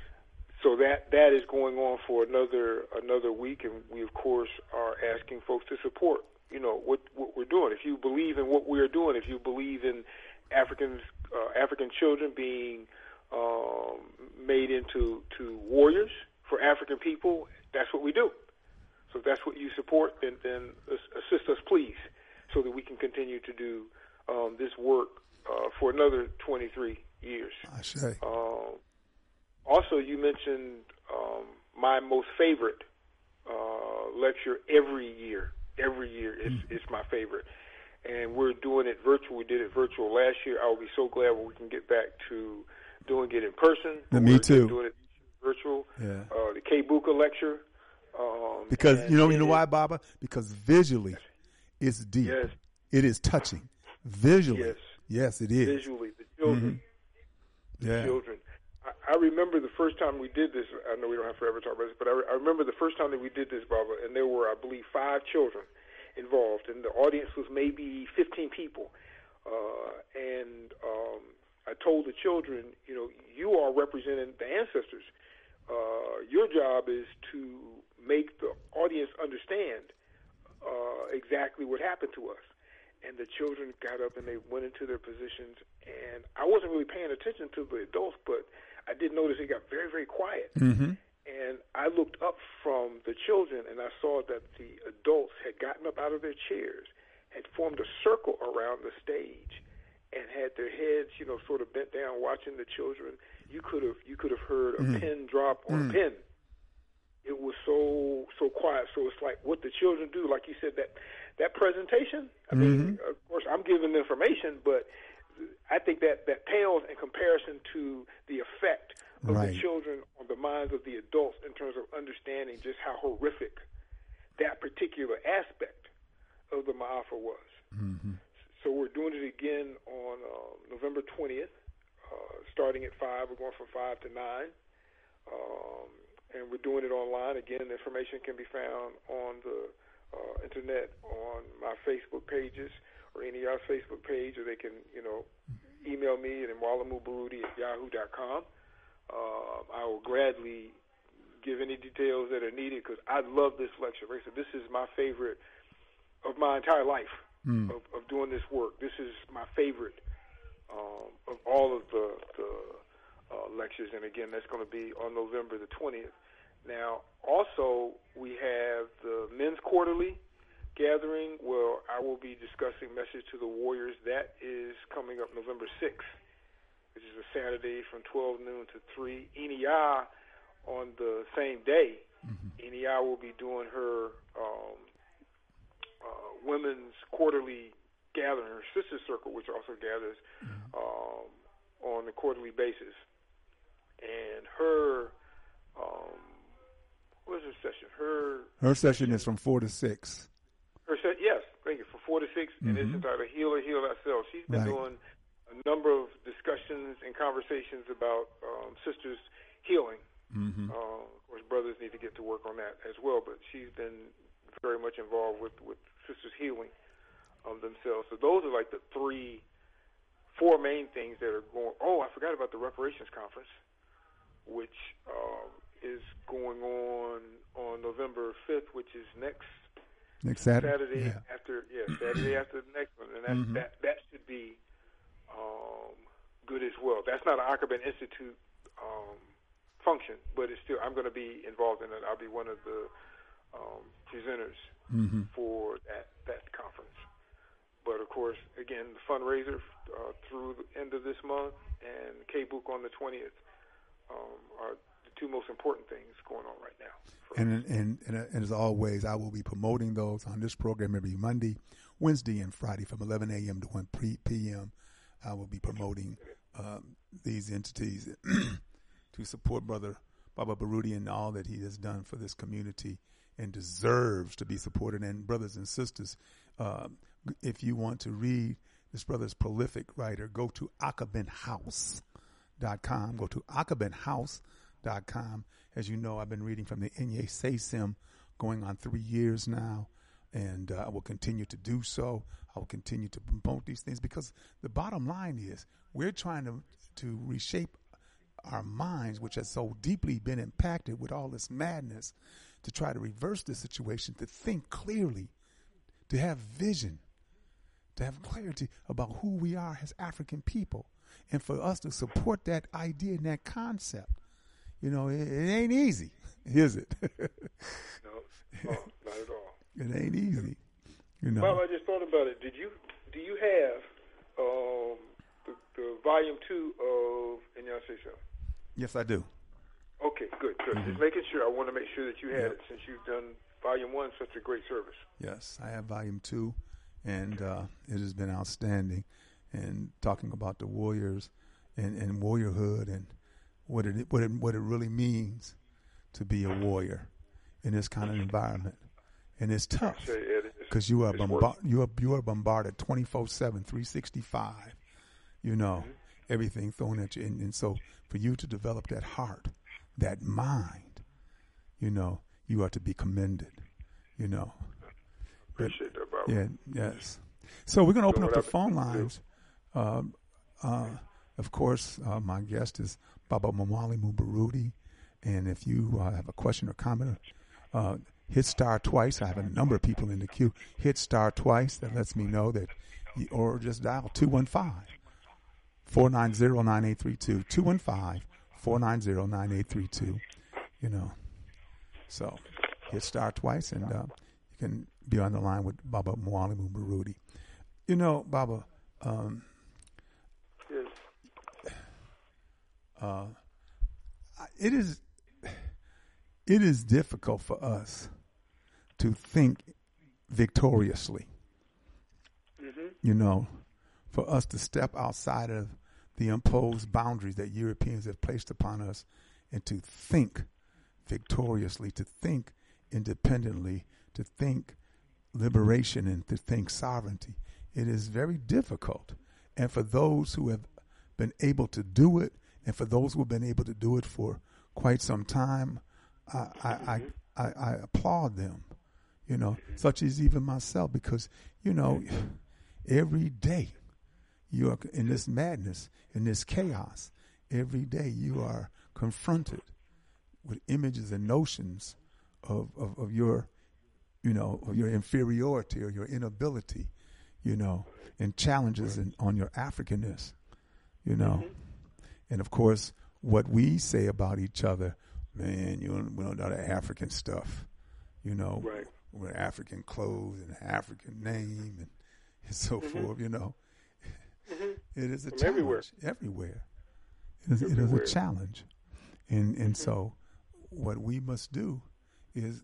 so that that is going on for another another week, and we, of course, are asking folks to support, you know, what, what we're doing. If you believe in what we're doing, if you believe in Africans, uh, African children being um, made into to warriors for African people, that's what we do. So if that's what you support, then, then assist us, please, so that we can continue to do um, this work uh, for another twenty-three years. I say. Um, also, you mentioned um, my most favorite uh, lecture every year. Every year is mm. it's my favorite. And we're doing it virtual. We did it virtual last year. I will be so glad when we can get back to doing it in person. And me too. Doing it virtual. Yeah. Uh, the K-Buka lecture. Um, because you know, you know why, Baba? Because visually, it's deep. Yes. It is touching. Visually, yes, yes, it is. Visually, the children, mm-hmm. the yeah. children. I, I remember the first time we did this. I know we don't have forever to talk about this, but I, I remember the first time that we did this, Baba, and there were, I believe, five children involved, and the audience was maybe fifteen people. Uh, and um, I told the children, you know, you are representing the ancestors. Uh, your job is to make the audience understand uh, exactly what happened to us. And the children got up and they went into their positions, and I wasn't really paying attention to the adults, but I did notice it got very, very quiet. Mm-hmm. And I looked up from the children, and I saw that the adults had gotten up out of their chairs, had formed a circle around the stage, and had their heads, you know, sort of bent down, watching the children. You could have, you could have heard a mm. pin drop on mm. a pin. It was so, so quiet. So it's like what the children do, like you said, that that presentation. I mm-hmm. mean, of course, I'm giving information, but I think that that pales in comparison to the effect of right. the children on the minds of the adults in terms of understanding just how horrific that particular aspect of the Ma'afa was. Mm-hmm. So we're doing it again on uh, November twentieth, uh, starting at five. We're going from five to nine, um, and we're doing it online. Again, the information can be found on the uh, internet on my Facebook pages or any of our Facebook page, or they can, you know, email me at mwalimubaruti at yahoo dot com. Uh, I will gladly give any details that are needed because I love this lecture. Like I said, this is my favorite of my entire life mm. of, of doing this work. This is my favorite um, of all of the, the uh, lectures. And again, that's going to be on November the twentieth. Now, also, we have the Men's Quarterly gathering where I will be discussing Message to the Warriors. That is coming up November sixth. Which is a Saturday from twelve noon to three. N E I on the same day, mm-hmm. N E I will be doing her um, uh, women's quarterly gathering, her sister circle, which also gathers mm-hmm. um, on a quarterly basis. And her, um, what is her session? Her her session is from four to six. Her se- yes, thank you, from four to six, mm-hmm. and it's entitled Heal or Heal Ourselves. She's been right. doing a number of discussions and conversations about um, sisters healing. Mm-hmm. Uh, of course, brothers need to get to work on that as well, but she's been very much involved with, with sisters healing um, themselves. So those are like the three, four main things that are going. Oh, I forgot about the reparations conference, which um, is going on on November fifth, which is next next Saturday, Saturday yeah. after yeah Saturday after the next one, and that mm-hmm. that that should be Um, good as well. That's not an Akaben Institute um, function, but it's still. I'm going to be involved in it. I'll be one of the um, presenters mm-hmm. for that that conference. But of course, again, the fundraiser uh, through the end of this month and K-Book on the twentieth um, are the two most important things going on right now. And and, and and as always, I will be promoting those on this program every Monday, Wednesday, and Friday from eleven a.m. to one p.m. I will be promoting um, these entities to support Brother Baba Baruti and all that he has done for this community and deserves to be supported. And brothers and sisters, uh, if you want to read this brother's prolific writer, go to akaben house dot com. Go to akabin house dot com. As you know, I've been reading from the Inye Sesim going on three years now, and uh, I will continue to do so. I will continue to promote these things because the bottom line is we're trying to, to reshape our minds, which has so deeply been impacted with all this madness, to try to reverse the situation, to think clearly, to have vision, to have clarity about who we are as African people, and for us to support that idea and that concept. You know, it, it ain't easy, is it? No, oh, not at all. It ain't easy. You know. Bob, I just thought about it. Did you do you have um, the, the volume two of Inye Sesim? Yes, I do. Okay, good, good. Mm-hmm. Just making sure. I want to make sure that you had Yep. it since you've done volume one, such a great service. Yes, I have volume two, and uh, it has been outstanding. And talking about the warriors and, and warriorhood and what it what it what it really means to be a warrior in this kind of environment, and it's tough because you are bombard you are you are bombarded twenty-four seven, three sixty-five. You know, mm-hmm. everything thrown at you, and, and so for you to develop that heart, that mind, you know, you are to be commended. You know. Appreciate that, Bob. Yeah. Yes. So we're going to open up the phone lines. Uh, uh, of course, uh, my guest is Baba Mwali Mubarudi, and if you uh, have a question or comment, uh, hit star twice. I have a number of people in the queue. Hit star twice. That lets me know that, you, or just dial two one five, four nine zero, nine eight three two, two one five, four nine zero, nine eight three two. You know, so hit star twice, and uh, you can be on the line with Baba Mwali Mubarudi. You know, Baba. Um, Uh, it is it is difficult for us to think victoriously. Mm-hmm. You know, for us to step outside of the imposed boundaries that Europeans have placed upon us and to think victoriously, to think independently, to think liberation and to think sovereignty. It is very difficult. And for those who have been able to do it, and for those who have been able to do it for quite some time, I, I, I, I, I applaud them, you know, such as even myself, because, you know, every day you are in this madness, in this chaos, every day you are confronted with images and notions of, of, of your, you know, of your inferiority or your inability, you know, and challenges in, on your Africanness, you know. Mm-hmm. And, of course, what we say about each other, man, you don't, we don't know the African stuff, you know. Right. We're African clothes and African name and, and so mm-hmm. forth, you know. Mm-hmm. It is a From challenge. Everywhere. Everywhere. It is, everywhere. It is a challenge. And, and mm-hmm. so what we must do is,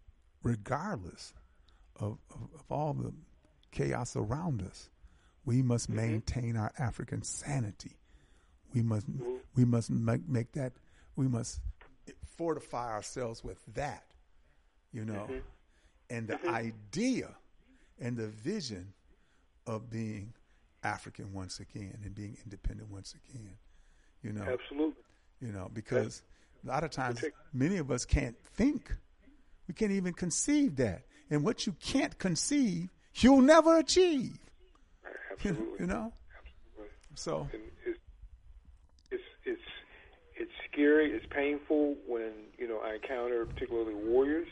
regardless of, of, of all the chaos around us, we must mm-hmm. maintain our African sanity. We must we must make, make that, we must fortify ourselves with that, you know, mm-hmm. and the mm-hmm. idea and the vision of being African once again and being independent once again, you know. Absolutely. You know, because a lot of times many of us can't think. We can't even conceive that. And what you can't conceive, you'll never achieve. Absolutely. You, you know? Absolutely. So and it's, it's it's it's scary, it's painful when, you know, I encounter particularly warriors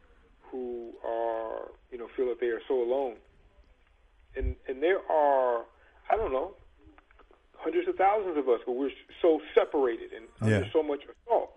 who are, you know, feel that they are so alone. And and there are, I don't know, hundreds of thousands of us, but we're so separated and yeah. under so much assault.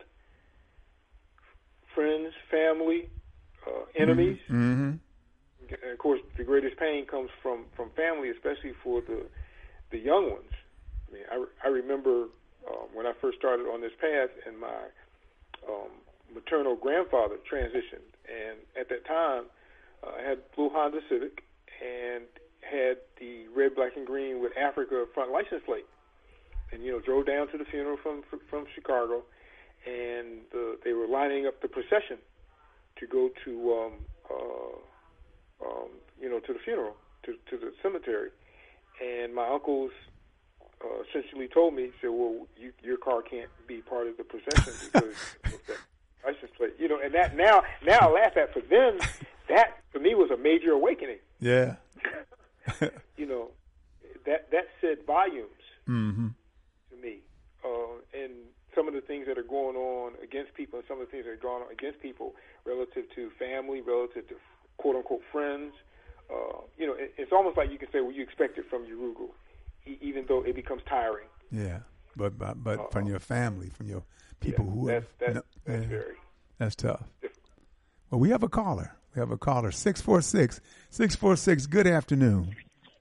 Friends, family, uh, enemies. Mm-hmm. And of course, the greatest pain comes from, from family, especially for the the young ones. I mean, I, I remember um, when I first started on this path, and my um, maternal grandfather transitioned, and at that time, uh, I had blue Honda Civic and had the red, black, and green with Africa front license plate, and you know, drove down to the funeral from from Chicago, and uh, they were lining up the procession to go to um, uh, um, you know, to the funeral, to to the cemetery, and my uncle's uh, essentially told me, he said, well, you, your car can't be part of the procession because of that license plate. You know, and that now, now I laugh at, for them, that for me was a major awakening. Yeah. You know, that that said volumes mm-hmm. to me. Uh, and some of the things that are going on against people and some of the things that are going on against people relative to family, relative to quote-unquote friends. Uh, you know, it, it's almost like you can say, well, you expect it from Yurugu, e- even though it becomes tiring. Yeah, but but, but uh, from your family, from your people yeah, who that's, have... that's, no, that's yeah, very... That's tough. difficult. Well, we have a caller. We have a caller, six four six, six four six, good afternoon.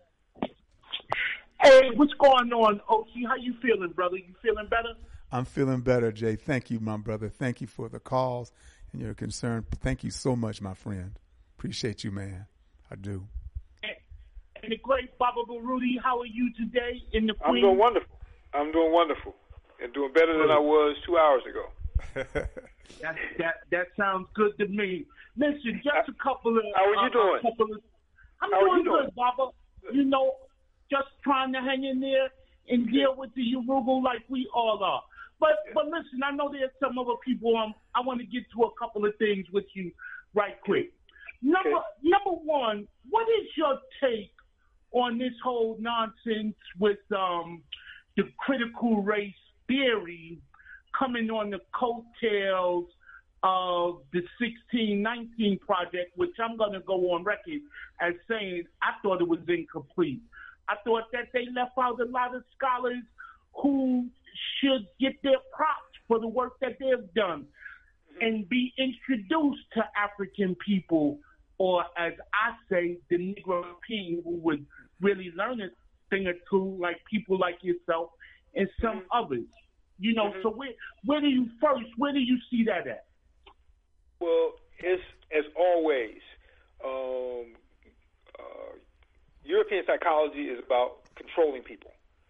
Hey, what's going on, O C? How you feeling, brother? You feeling better? I'm feeling better, Jay. Thank you, my brother. Thank you for the calls and your concern. Thank you so much, my friend. Appreciate you, man. I do. And the great Baba Rudy, how are you today in the Queen? I'm doing wonderful. I'm doing wonderful and doing better than I was two hours ago. that, that that sounds good to me. Listen, just a couple of... How are you doing? Uh, couple of, I'm how doing are you doing? good, Baba. You know, just trying to hang in there and deal with the Yurugu like we all are. But yeah. but listen, I know there's some other people. Um, I want to get to a couple of things with you right quick. Number okay. number one, what is your take on this whole nonsense with um the critical race theory coming on the coattails of the sixteen nineteen project, which I'm going to go on record as saying I thought it was incomplete. I thought that they left out a lot of scholars who should get their props for the work that they've done and be introduced to African people, or as I say, the Negro European, who would really learn a thing or two, like people like yourself and some mm-hmm. others. You know, mm-hmm. so where where do you first, where do you see that at? Well, it's, as always, um, uh, European psychology is about controlling people.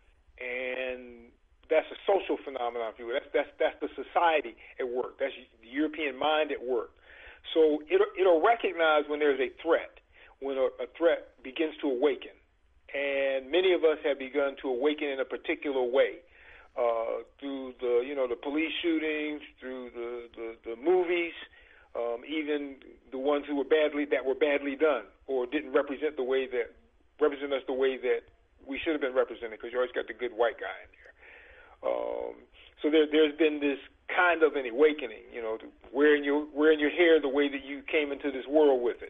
And that's a social phenomenon, if you will. That's, that's, that's the society at work. That's the European mind at work. So it'll, it'll recognize when there's a threat, when a, a threat begins to awaken. And many of us have begun to awaken in a particular way, uh, through the, you know, the police shootings, through the, the, the movies, um, even the ones who were badly, that were badly done or didn't represent the way that, represent us the way that we should have been represented, because you always got the good white guy in there. Um, so there, there's been this kind of an awakening, you know, wearing your wearing your hair the way that you came into this world with it,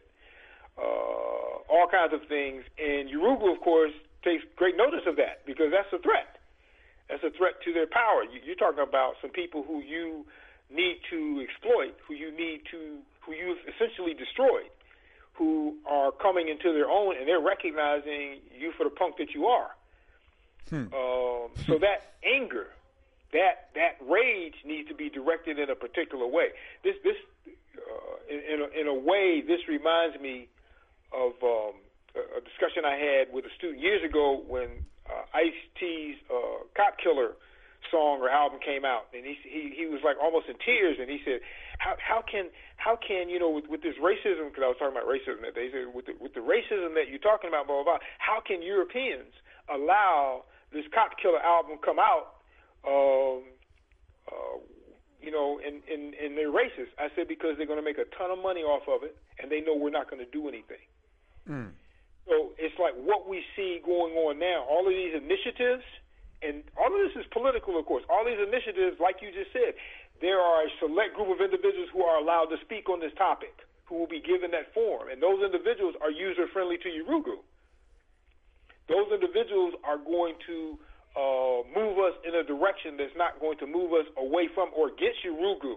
uh, all kinds of things. And Yurugu, of course, takes great notice of that because that's a threat. That's a threat to their power. You, you're talking about some people who you need to exploit, who you need to, who you've essentially destroyed, who are coming into their own, and they're recognizing you for the punk that you are. Hmm. Um, so that anger, that that rage needs to be directed in a particular way. This this uh, in in a, in a way, this reminds me of um, a, a discussion I had with a student years ago when uh, Ice-T's uh, Cop Killer song or album came out, and he he he was like almost in tears, and he said, "How how can how can you know with, with this racism?" Because I was talking about racism that day. He said, "With the, with the racism that you're talking about, blah blah blah. How can Europeans allow this Cop Killer album come out, um, uh, you know, and, and, and they're racist?" I said, because they're going to make a ton of money off of it, and they know we're not going to do anything. Mm. So it's like what we see going on now, all of these initiatives, and all of this is political, of course. All these initiatives, like you just said, there are a select group of individuals who are allowed to speak on this topic, who will be given that forum, and those individuals are user-friendly to Yurugu. Those individuals are going to uh, move us in a direction that's not going to move us away from or against Yurugu.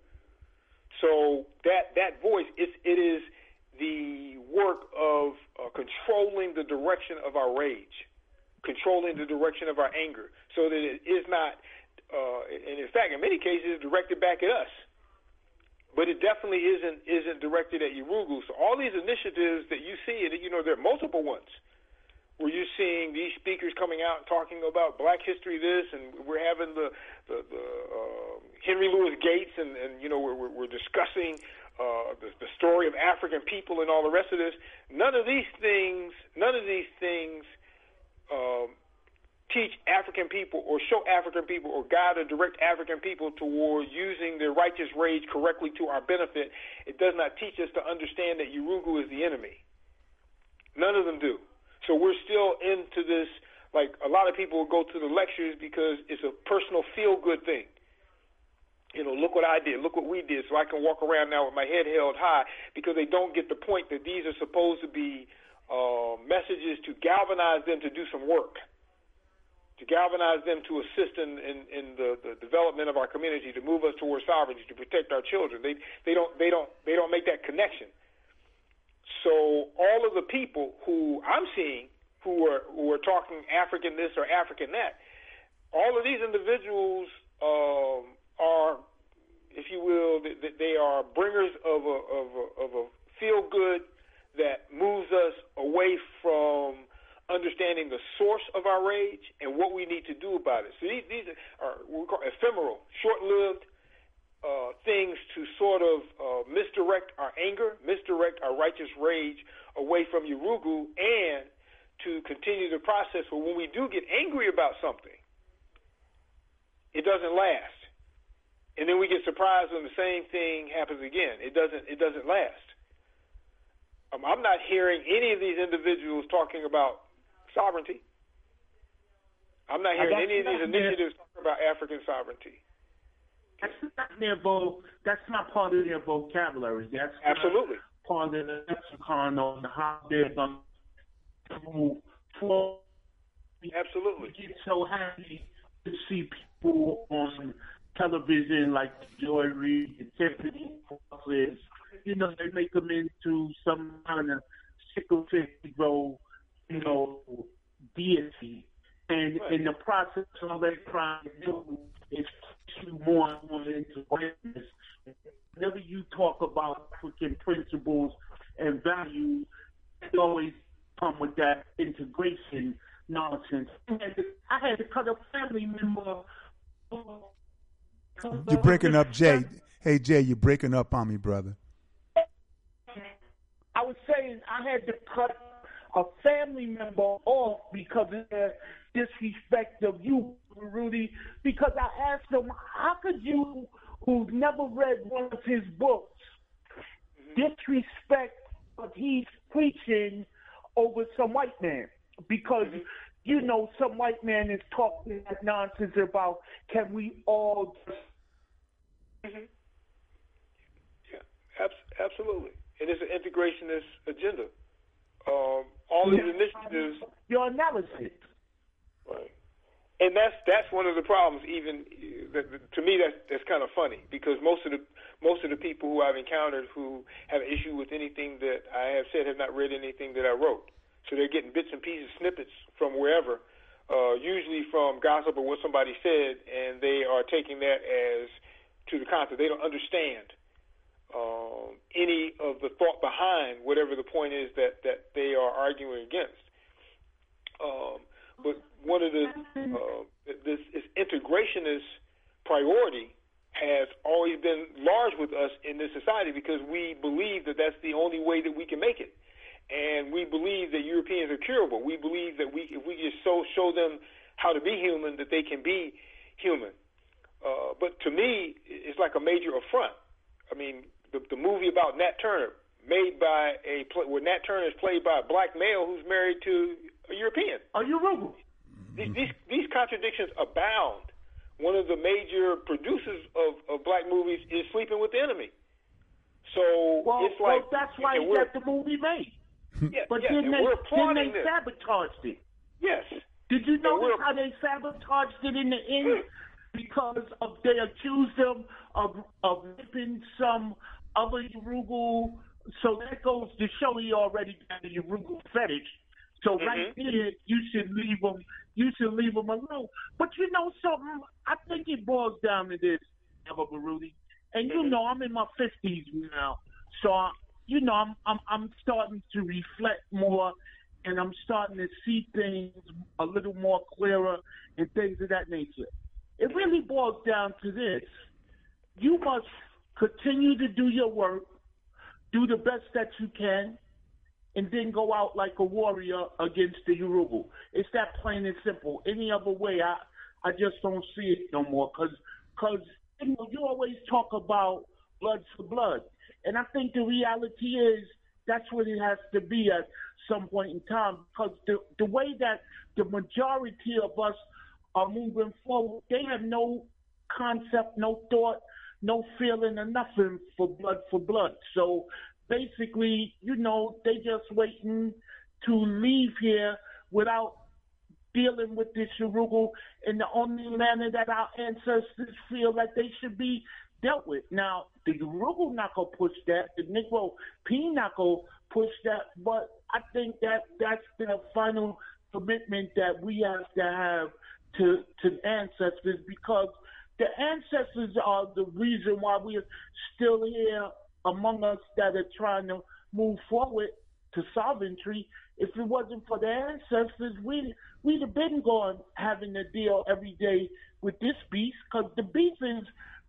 So that that voice, it's, it is the work of uh, controlling the direction of our rage, controlling the direction of our anger, so that it is not, uh, and in fact, in many cases, directed back at us. But it definitely isn't isn't directed at Yurugu. So all these initiatives that you see, you know, there are multiple ones, where you're seeing these speakers coming out and talking about Black history, this, and we're having the the, the uh, Henry Louis Gates, and, and you know we're we're discussing uh, the, the story of African people and all the rest of this. None of these things, none of these things, um, teach African people or show African people or guide or direct African people toward using their righteous rage correctly to our benefit. It does not teach us to understand that Yurugu is the enemy. None of them do. So we're still into this, like a lot of people will go to the lectures because it's a personal feel-good thing. You know, look what I did, look what we did, so I can walk around now with my head held high, because they don't get the point that these are supposed to be uh, messages to galvanize them to do some work, to galvanize them to assist in, in, in the, the development of our community, to move us towards sovereignty, to protect our children. They they don't they don't they don't make that connection. So all of the people who I'm seeing who are who are talking African this or African that, all of these individuals um, are, if you will, they, they are bringers of a of a, of a feel good that moves us away from understanding the source of our rage and what we need to do about it. So these, these are what we call ephemeral, short-lived uh, things to sort of uh, misdirect our anger, misdirect our righteous rage away from Yurugu, and to continue the process where when we do get angry about something, it doesn't last. And then we get surprised when the same thing happens again. It doesn't, it doesn't last. Um, I'm not hearing any of these individuals talking about sovereignty. I'm not hearing any of these initiatives talking about African sovereignty. That's not their vo- That's not part of their vocabulary. That's absolutely part of the lexicon on how they're going to flow. Absolutely. We get so happy to see people on television like Joy Reid and Tiffany Crosses. You know, they make them into some kind of sycophantic, you know, deity. And right. in the process, all they're trying to do is push you more and more into greatness. Whenever you talk about African principles and values, it always come with that integration nonsense. And I had to cut a family member. You're breaking up, Jay. Hey, Jay, you're breaking up on me, brother. I was saying I had to cut a family member off because of the disrespect of you, Rudy, because I asked him, how could you, who've never read one of his books, disrespect what he's preaching over some white man? Because, mm-hmm. you know, some white man is talking that nonsense about, can we all just... Mm-hmm. Yeah, ab- absolutely. And it's an integrationist agenda. Um, all these initiatives. Your analysis. Right. And that's that's one of the problems. Even that, to me, that's that's kind of funny, because most of the most of the people who I've encountered who have an issue with anything that I have said have not read anything that I wrote. So they're getting bits and pieces, snippets from wherever, uh, usually from gossip or what somebody said, and they are taking that as to the concept. They don't understand um, any of the thought behind whatever the point is that, that they are arguing against. Um, but one of the uh, this, this integrationist priority has always been large with us in this society, because we believe that that's the only way that we can make it. And we believe that Europeans are curable. We believe that we, if we just so show them how to be human, that they can be human. Uh, but to me, it's like a major affront. I mean, the, the movie about Nat Turner, made by a where Nat Turner is played by a black male who's married to a European. Are you wrong? These, these these contradictions abound. One of the major producers of, of black movies is Sleeping with the Enemy. So well, it's like well, that's why he got the movie made. Yeah, but yeah, then and they, we're then they this. sabotaged it. Yes. Did you notice how they sabotaged it in the end? Because of they accused them of of raping some other Yurugu. So that goes to show he already got a Yurugu fetish. So mm-hmm. right there, you should leave them. You should leave them alone. But you know something? I think it boils down to this, Eva Baruti. And you mm-hmm. know, I'm in my fifties now, so I, you know, I'm I'm I'm starting to reflect more, and I'm starting to see things a little more clearer and things of that nature. It really boils down to this: you must continue to do your work, do the best that you can, and then go out like a warrior against the Yoruba. It's that plain and simple. Any other way, I, I just don't see it no more. Because cause, you know, you always talk about blood for blood. And I think the reality is that's what it has to be at some point in time. Because the, the way that the majority of us are moving forward, they have no concept, no thought, no feeling or nothing for blood for blood. So basically, you know, they just waiting to leave here without dealing with this Yoruba in the only manner that our ancestors feel that they should be dealt with. Now, the Yoruba not going to push that. The Negro P not going to push that. But I think that that's the final commitment that we have to have to, to ancestors, because the ancestors are the reason why we're still here among us that are trying to move forward to sovereignty. If it wasn't for the ancestors, we, we'd have been going having to deal every day with this beast, because the beast is,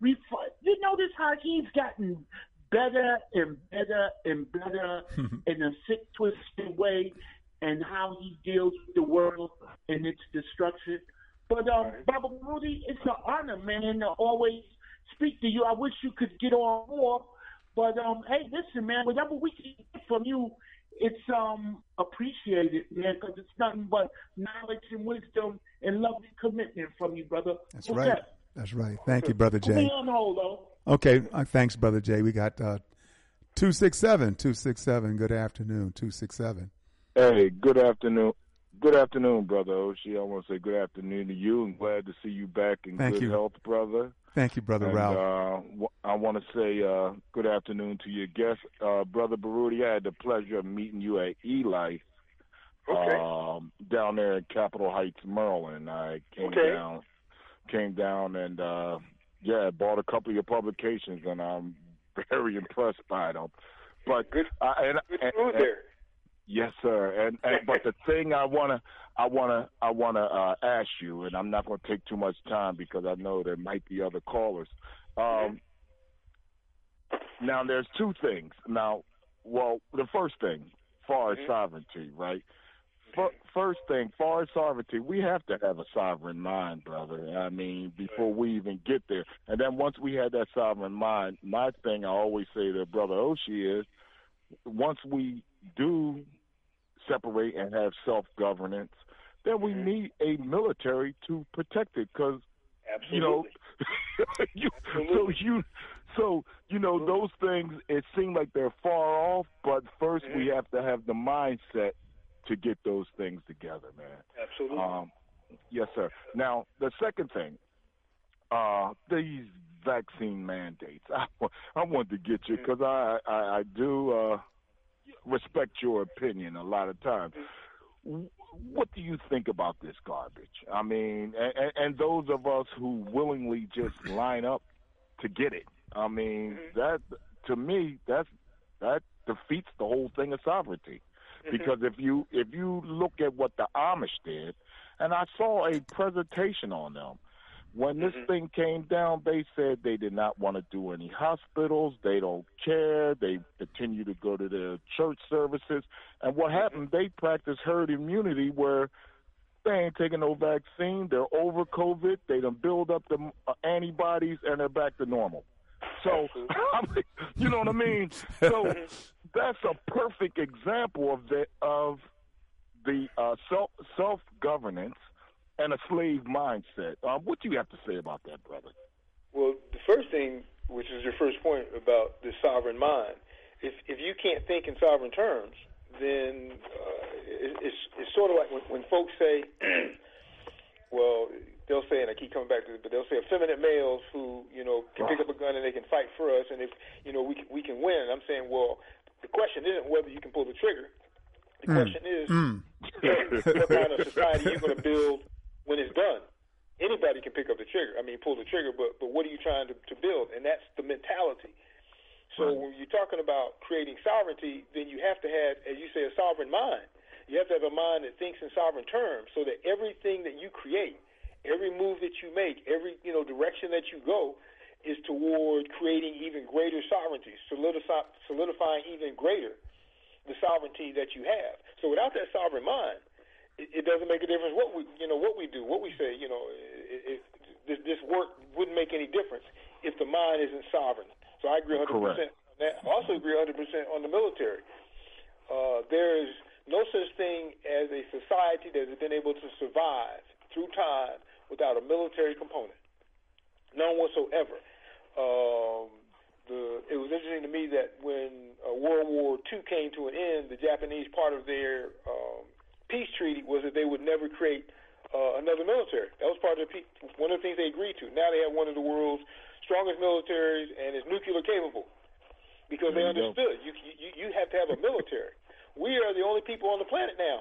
you notice how he's gotten better and better and better in a sick, twisted way, and how he deals with the world and its destruction. But, um, Baba Rudy, it's an honor, man, to always speak to you. I wish you could get on more. But, um, hey, listen, man, whatever we can get from you, it's um appreciated, man, because it's nothing but knowledge and wisdom and loving commitment from you, brother. That's What's right. that? That's right. Thank you, Brother Put Jay. me on hold, though. Okay. Uh, thanks, Brother Jay. We got uh, two six seven. two six seven. Good afternoon, two six seven. Hey, good afternoon. Good afternoon, Brother Oshie. I want to say good afternoon to you, and glad to see you back in Thank good you. health, brother. Thank you, Brother and, Ralph. Uh, w- I want to say uh, good afternoon to your guest, uh, Brother Baruti. I had the pleasure of meeting you at Eli Okay. um, down there in Capitol Heights, Maryland. I came Okay. down, came down, and uh, yeah, bought a couple of your publications, and I'm very impressed by them. But Good, uh, and, good and, food and, there. Yes, sir. And, and but the thing I wanna, I wanna, I wanna uh, ask you, and I'm not gonna take too much time because I know there might be other callers. Um, now, there's two things. Now, well, the first thing, far as sovereignty, right? F- first thing, far as sovereignty, we have to have a sovereign mind, brother. I mean, before we even get there. And then once we have that sovereign mind, my thing I always say to Brother Oshie is, once we do separate and have self-governance, then we need a military to protect it, because you know, you, so you, so you know, those things, it seem like they're far off, but first mm-hmm. we have to have the mindset to get those things together, man. Absolutely. Um, yes, sir. Now, the second thing, uh, these vaccine mandates. I, I want to get you because I, I, I do uh, respect your opinion a lot of times. What do you think about this garbage? I mean, and, and those of us who willingly just line up to get it. I mean, that to me, that's that defeats the whole thing of sovereignty. Because if you if you look at what the Amish did, and I saw a presentation on them, when this mm-hmm. thing came down, they said they did not want to do any hospitals. They don't care. They continue to go to their church services. And what mm-hmm. happened, they practiced herd immunity where they ain't taking no vaccine. They're over COVID. They done build up the uh, antibodies, and they're back to normal. So, I mean, you know what I mean? So that's a perfect example of the, of the uh, self, self-governance and a slave mindset. Um, what do you have to say about that, brother? Well, the first thing, which is your first point about the sovereign mind, if if you can't think in sovereign terms, then uh, it, it's it's sort of like when, when folks say, well, they'll say, and I keep coming back to this, but they'll say effeminate males who, you know, can pick up a gun and they can fight for us, and if, you know, we can, we can win. And I'm saying, well, the question isn't whether you can pull the trigger. The mm. question is, mm. what kind of society you're going to build when it's done. Anybody can pick up the trigger. I mean, pull the trigger, but but what are you trying to, to build? And that's the mentality. So right. when you're talking about creating sovereignty, then you have to have, as you say, a sovereign mind. You have to have a mind that thinks in sovereign terms, so that everything that you create, every move that you make, every you know direction that you go, is toward creating even greater sovereignty, solidify, solidifying even greater the sovereignty that you have. So without that sovereign mind, it, it doesn't make a difference what we, you know, what we do, what we say. You know, it, it, this, this work wouldn't make any difference if the mind isn't sovereign. So I agree one hundred percent on that. I also agree one hundred percent on the military. Uh, there is no such thing as a society that has been able to survive through time without a military component. None whatsoever. Um, the, it was interesting to me that when uh, World War Two came to an end, the Japanese part of their um, peace treaty was that they would never create uh, another military. That was part of the pe- one of the things they agreed to. Now they have one of the world's strongest militaries, and it's nuclear capable because they understood you, you you have to have a military. We are the only people on the planet now.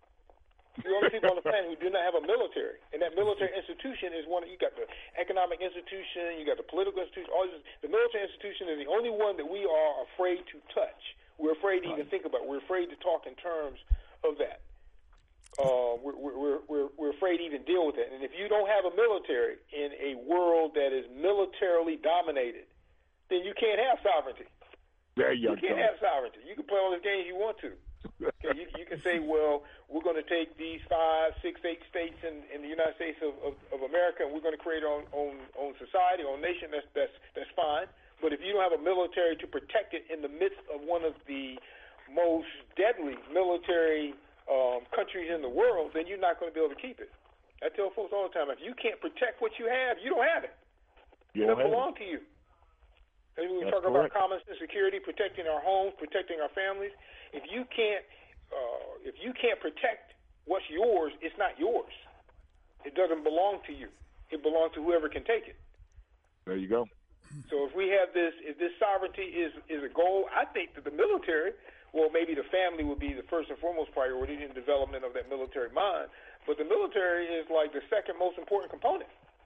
The only people on the planet who do not have a military, and that military institution is one. You got the economic institution, you got the political institution. All this, the military institution is the only one that we are afraid to touch. We're afraid to even think about. We're afraid to talk in terms of that. Uh, we're, we're we're we're afraid to even deal with it. And if you don't have a military in a world that is militarily dominated, then you can't have sovereignty. There you, you can't go. have sovereignty. You can play all the games you want to. Okay, you, you can say, well, we're going to take these five, six, eight states in, in the United States of, of, of America, and we're going to create our own, own, own society, own nation. That's, that's, that's fine. But if you don't have a military to protect it in the midst of one of the most deadly military um, countries in the world, then you're not going to be able to keep it. I tell folks all the time, if you can't protect what you have, you don't have it. You it don't doesn't have belong it. to you. And we That's talk correct. about common sense security, protecting our homes, protecting our families. If you can't, uh, if you can't protect what's yours, it's not yours. It doesn't belong to you. It belongs to whoever can take it. There you go. So if we have this, if this sovereignty is is a goal, I think that the military, well, maybe the family would be the first and foremost priority in development of that military mind. But the military is like the second most important component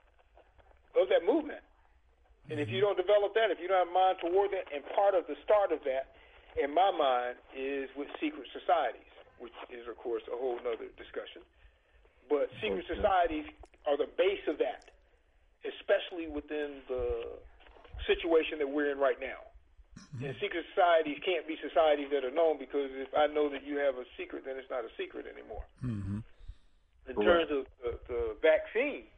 of that movement. And if you don't develop that, if you don't have a mind toward that, and part of the start of that, in my mind, is with secret societies, which is, of course, a whole other discussion. But secret societies are the base of that, especially within the situation that we're in right now. And secret societies can't be societies that are known, because if I know that you have a secret, then it's not a secret anymore. Mm-hmm. In terms of the, the vaccines,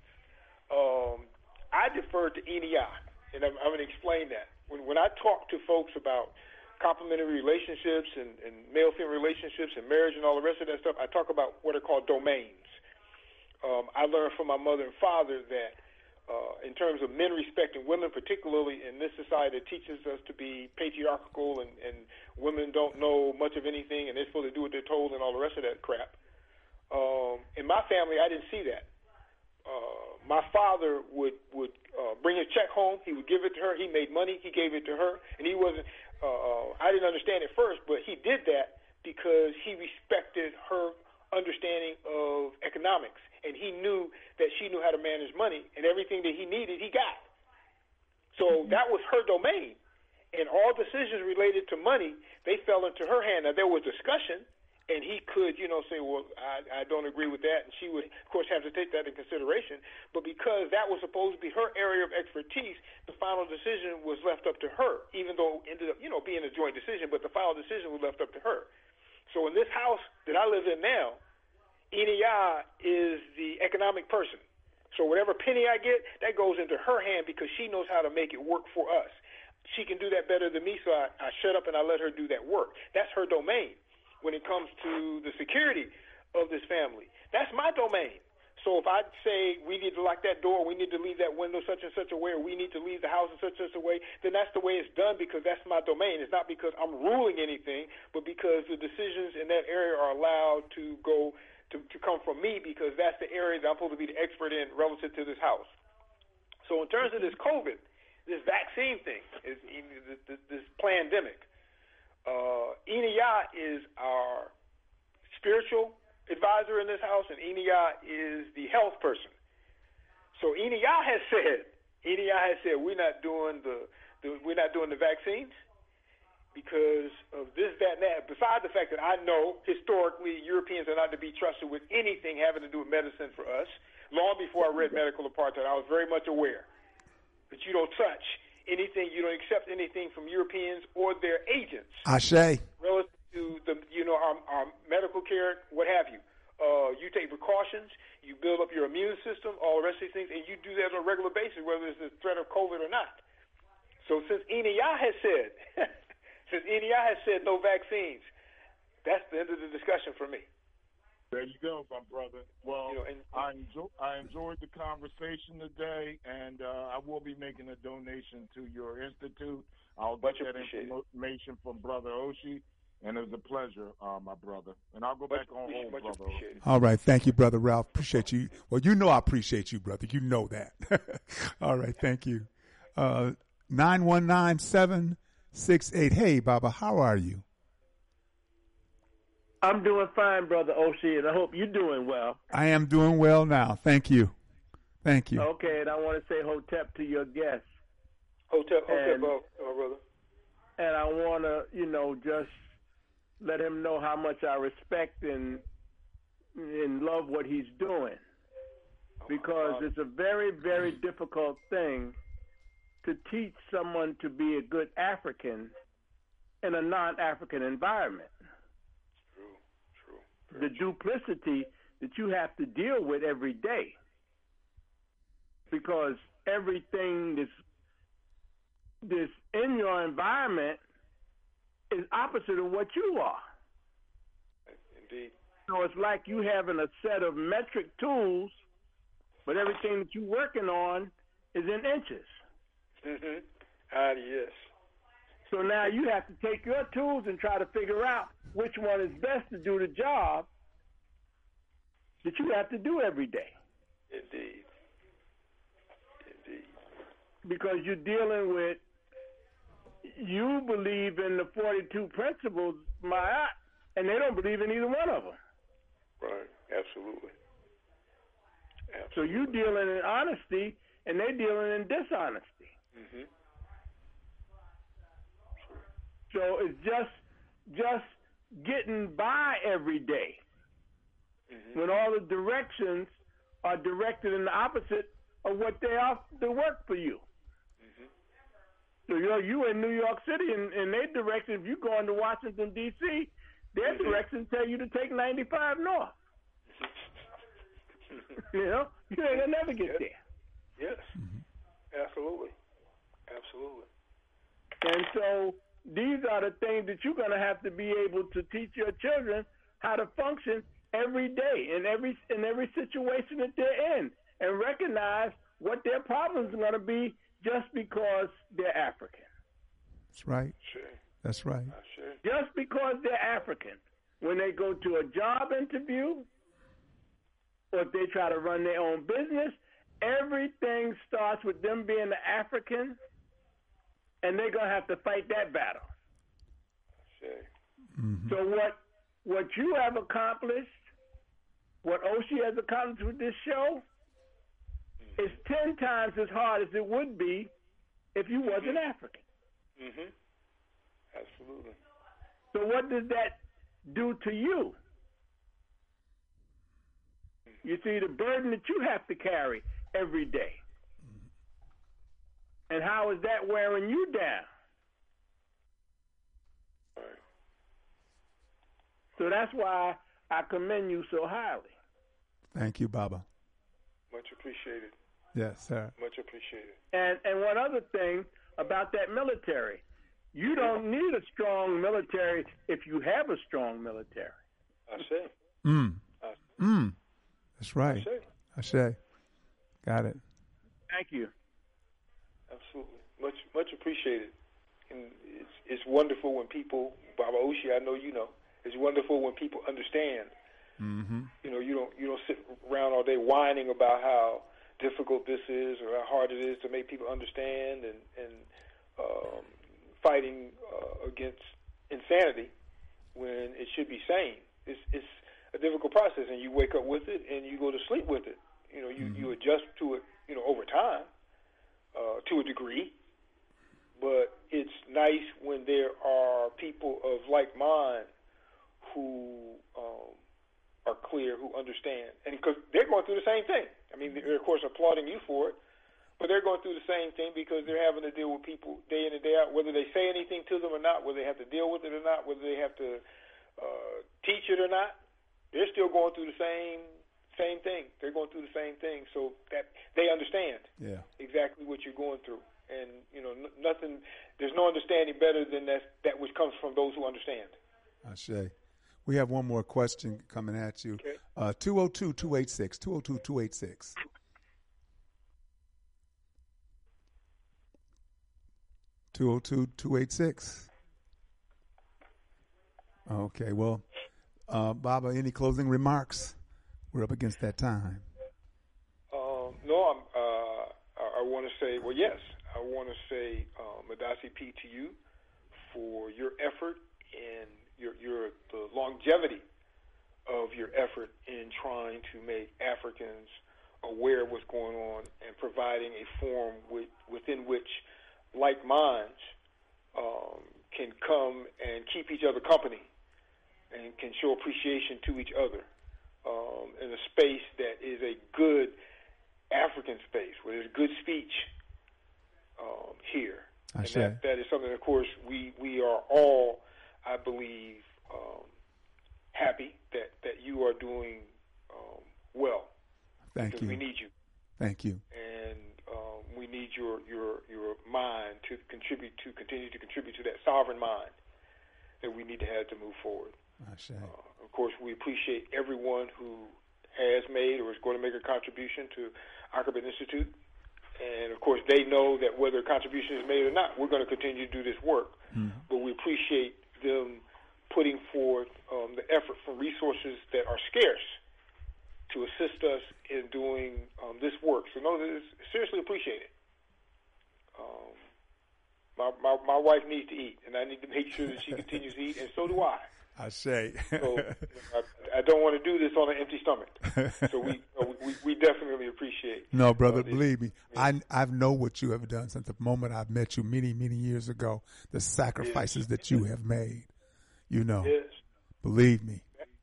um, I defer to N E I. And I'm, I'm going to explain that. When, when I talk to folks about complementary relationships and, and male-female relationships and marriage and all the rest of that stuff, I talk about what are called domains. Um, I learned from my mother and father that uh, in terms of men respecting women, particularly in this society that teaches us to be patriarchal and, and women don't know much of anything and they're supposed to do what they're told and all the rest of that crap. Um, in my family, I didn't see that. Uh, my father would would uh, bring his check home. He would give it to her. He made money. He gave it to her, and he wasn't. Uh, I didn't understand it first, but he did that because he respected her understanding of economics, and he knew that she knew how to manage money, and everything that he needed, he got. So that was her domain, and all decisions related to money, they fell into her hand. Now there was discussion. And he could, you know, say, well, I, I don't agree with that. And she would, of course, have to take that in consideration. But because that was supposed to be her area of expertise, the final decision was left up to her, even though it ended up, you know, being a joint decision. But the final decision was left up to her. So in this house that I live in now, N E I is the economic person. So whatever penny I get, that goes into her hand because she knows how to make it work for us. She can do that better than me, so I, I shut up and I let her do that work. That's her domain. When it comes to the security of this family, that's my domain. So if I say we need to lock that door, we need to leave that window such and such a way, or we need to leave the house in such and such a way, then that's the way it's done because that's my domain. It's not because I'm ruling anything, but because the decisions in that area are allowed to go to, to come from me because that's the area that I'm supposed to be the expert in relative to this house. So in terms of this COVID, this vaccine thing, is this, this pandemic, Uh, N E I is our spiritual advisor in this house, and N E I is the health person. So N E I has said, N E I has said we're not doing the, the we're not doing the vaccines because of this, that, and that. Besides the fact that I know historically Europeans are not to be trusted with anything having to do with medicine for us. Long before I read Medical Apartheid, I was very much aware that you don't touch anything, you don't accept anything from Europeans or their agents. Ashe. Relative, to the, you know, our, our medical care, what have you. Uh, you take precautions, you build up your immune system, all the rest of these things, and you do that on a regular basis, whether it's the threat of COVID or not. So since E N E I has said, since E N E I has said no vaccines, that's the end of the discussion for me. There you go, my brother. Well, you know, and, I enjoy, I enjoyed the conversation today, and uh, I will be making a donation to your institute. I'll get that information from Brother Oshie. And it was a pleasure, uh, my brother. And I'll go much back on home, brother. All right. Thank you, Brother Ralph. Appreciate you. Well, you know I appreciate you, brother. You know that. All right. Thank you. Uh, nine one nine, seven six eight. Hey, Baba, how are you? I'm doing fine, Brother Oshie, and I hope you're doing well. I am doing well now. Thank you. Thank you. Okay, and I want to say hotep to your guest. Hotep, hotep, my brother. And I want to, you know, just let him know how much I respect and and love what he's doing, because it's a very, very difficult thing to teach someone to be a good African in a non-African environment. True, true. The duplicity that you have to deal with every day, because everything that's, that's in your environment is opposite of what you are. Indeed. So it's like you having a set of metric tools, but everything that you're working on is in inches. Mm-hmm. Ah, yes. So now you have to take your tools and try to figure out which one is best to do the job that you have to do every day. Indeed. Indeed. Because you're dealing with, you believe in the forty-two principles, my, and they don't believe in either one of them. Right, absolutely. absolutely. So you dealing in honesty, and they dealing in dishonesty. Mm-hmm. So it's just just getting by every day, mm-hmm. when all the directions are directed in the opposite of what they are to work for you. So you're you in New York City, and, and they direction, if you go into Washington, D C, their mm-hmm. directions tell you to take ninety-five north. You know? You ain't going to never get yes. there. Yes. Mm-hmm. Absolutely. Absolutely. And so these are the things that you're going to have to be able to teach your children how to function every day in every in every situation that they're in, and recognize what their problems are going to be just because they're African. That's right. Sure. That's right. Sure. Just because they're African, when they go to a job interview, or if they try to run their own business, everything starts with them being an African, and they're going to have to fight that battle. Sure. Mm-hmm. So what what you have accomplished, what Oshie has accomplished with this show, is ten times as hard as it would be if you wasn't mm-hmm. African. Mm-hmm. Absolutely. So what does that do to you? You see the burden that you have to carry every day. And how is that wearing you down? Right. So that's why I commend you so highly. Thank you, Baba. Much appreciated. Yes, sir. Much appreciated. And and one other thing about that military, you don't need a strong military if you have a strong military. I say. Mm. I, mm. That's right. I say. I say. Got it. Thank you. Absolutely. Much much appreciated. And it's it's wonderful when people, Baba Oshie, I know you know, it's wonderful when people understand. Mm-hmm. You know, you don't you don't sit around all day whining about how difficult this is or how hard it is to make people understand, and and um, fighting uh, against insanity when it should be sane. It's it's a difficult process, and you wake up with it and you go to sleep with it. You know, you, mm-hmm. you adjust to it, you know, over time uh, to a degree. But it's nice when there are people of like mind who um, are clear, who understand, and because they're going through the same thing. I mean, they're of course applauding you for it, but they're going through the same thing because they're having to deal with people day in and day out, whether they say anything to them or not, whether they have to deal with it or not, whether they have to uh, teach it or not. They're still going through the same same thing. They're going through the same thing, so that they understand yeah. exactly what you're going through. And you know, n- nothing. There's no understanding better than that that which comes from those who understand. Ashe. We have one more question coming at you. Okay. Uh, two oh two, two eight six, two oh two, two eight six. two oh two, two eight six. Okay, well, uh, Baba, any closing remarks? We're up against that time. Um, no, I'm, uh, I, I want to say, well, yes, I want to say um, Madasi P to you for your effort and your, your the longevity of your effort in trying to make Africans aware of what's going on and providing a forum with, within which like minds um, can come and keep each other company and can show appreciation to each other um, in a space that is a good African space where there's good speech um, here. I and say. that, that is something, of course, we, we are all, I believe, um, happy that, that you are doing um, well. Thank because you. we need you. Thank you. And um, we need your, your your mind to contribute to continue to contribute to that sovereign mind that we need to have to move forward. Uh, of course, we appreciate everyone who has made or is going to make a contribution to Akherbet Institute. And, of course, they know that whether a contribution is made or not, we're going to continue to do this work. Mm-hmm. But we appreciate them putting forth um, the effort from resources that are scarce to assist us in doing um, this work. So know that it's seriously appreciated. Um, my, my my wife needs to eat, and I need to make sure that she continues to eat, and so do I. I say. so I, I don't want to do this on an empty stomach. So we we, we definitely appreciate. No, brother, uh, this. believe me, I I know what you have done since the moment I've met you many many years ago. The sacrifices yes. that you have made, you know. Yes. Believe me.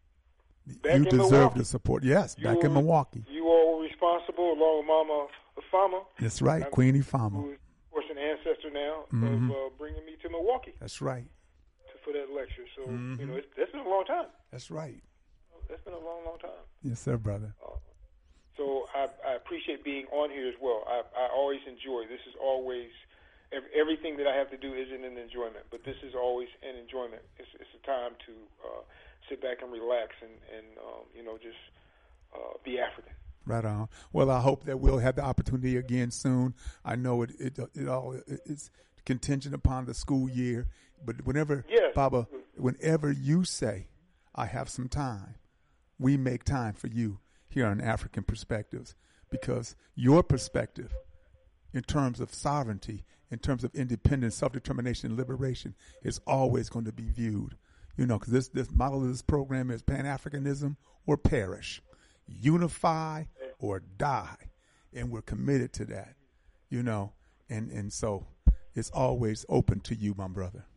Back you deserve Milwaukee. the support. Yes, you back were, in Milwaukee. You all were responsible, along with Mama Fama. That's right, I'm, Queenie Fama. Who is, of course, an ancestor now mm-hmm. of uh, bringing me to Milwaukee. That's right. To, for that lecture. So, mm-hmm. you know, it's, that's been a long time. That's right. That's been a long, long time. Yes, sir, brother. Uh, so I, I appreciate being on here as well. I, I always enjoy. This is always, everything that I have to do isn't an enjoyment, but this is always an enjoyment. It's, it's a time to uh, sit back and relax and, and um, you know, just uh, be African. Right on. Well, I hope that we'll have the opportunity again soon. I know it it, it all it's contingent upon the school year, but whenever, yes. Baba, whenever you say, I have some time, we make time for you here on African Perspectives, because your perspective in terms of sovereignty, in terms of independence, self-determination, and liberation is always going to be viewed. You know, because this, this model of this program is Pan-Africanism or perish, unify or die, and we're committed to that, you know, and, and so it's always open to you, my brother.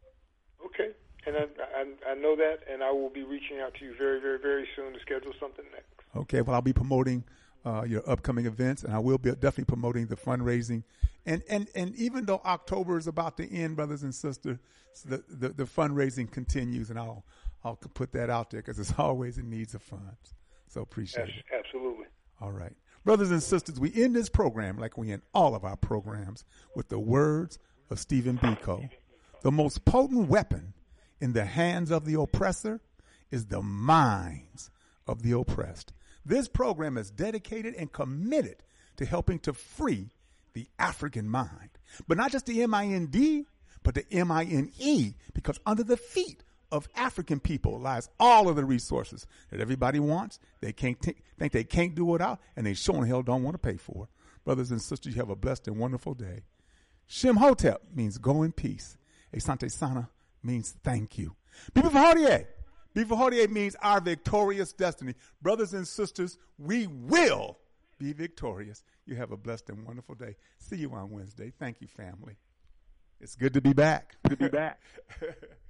Okay, and I, I, I know that, and I will be reaching out to you very, very, very soon to schedule something next. Okay, well, I'll be promoting uh, your upcoming events, and I will be definitely promoting the fundraising. And, and, and even though October is about to end, brothers and sisters, the, the, the fundraising continues, and I'll I'll put that out there because it's always in needs of funds. So appreciate yes, it. Absolutely. All right. Brothers and sisters, we end this program like we end all of our programs with the words of Stephen Biko. The most potent weapon in the hands of the oppressor is the minds of the oppressed. This program is dedicated and committed to helping to free the African mind. But not just the M I N D, but the M I N E, because under the feet of African people lies all of the resources that everybody wants. They can't t- think they can't do without, and they sure in hell don't want to pay for. Brothers and sisters, you have a blessed and wonderful day. Shem Hotep means go in peace. Asante Sana means thank you. Bibi Fahodie. Bibi Fahodie means our victorious destiny. Brothers and sisters, we will be victorious. You have a blessed and wonderful day. See you on Wednesday. Thank you, family. It's good to be back. Good to be back.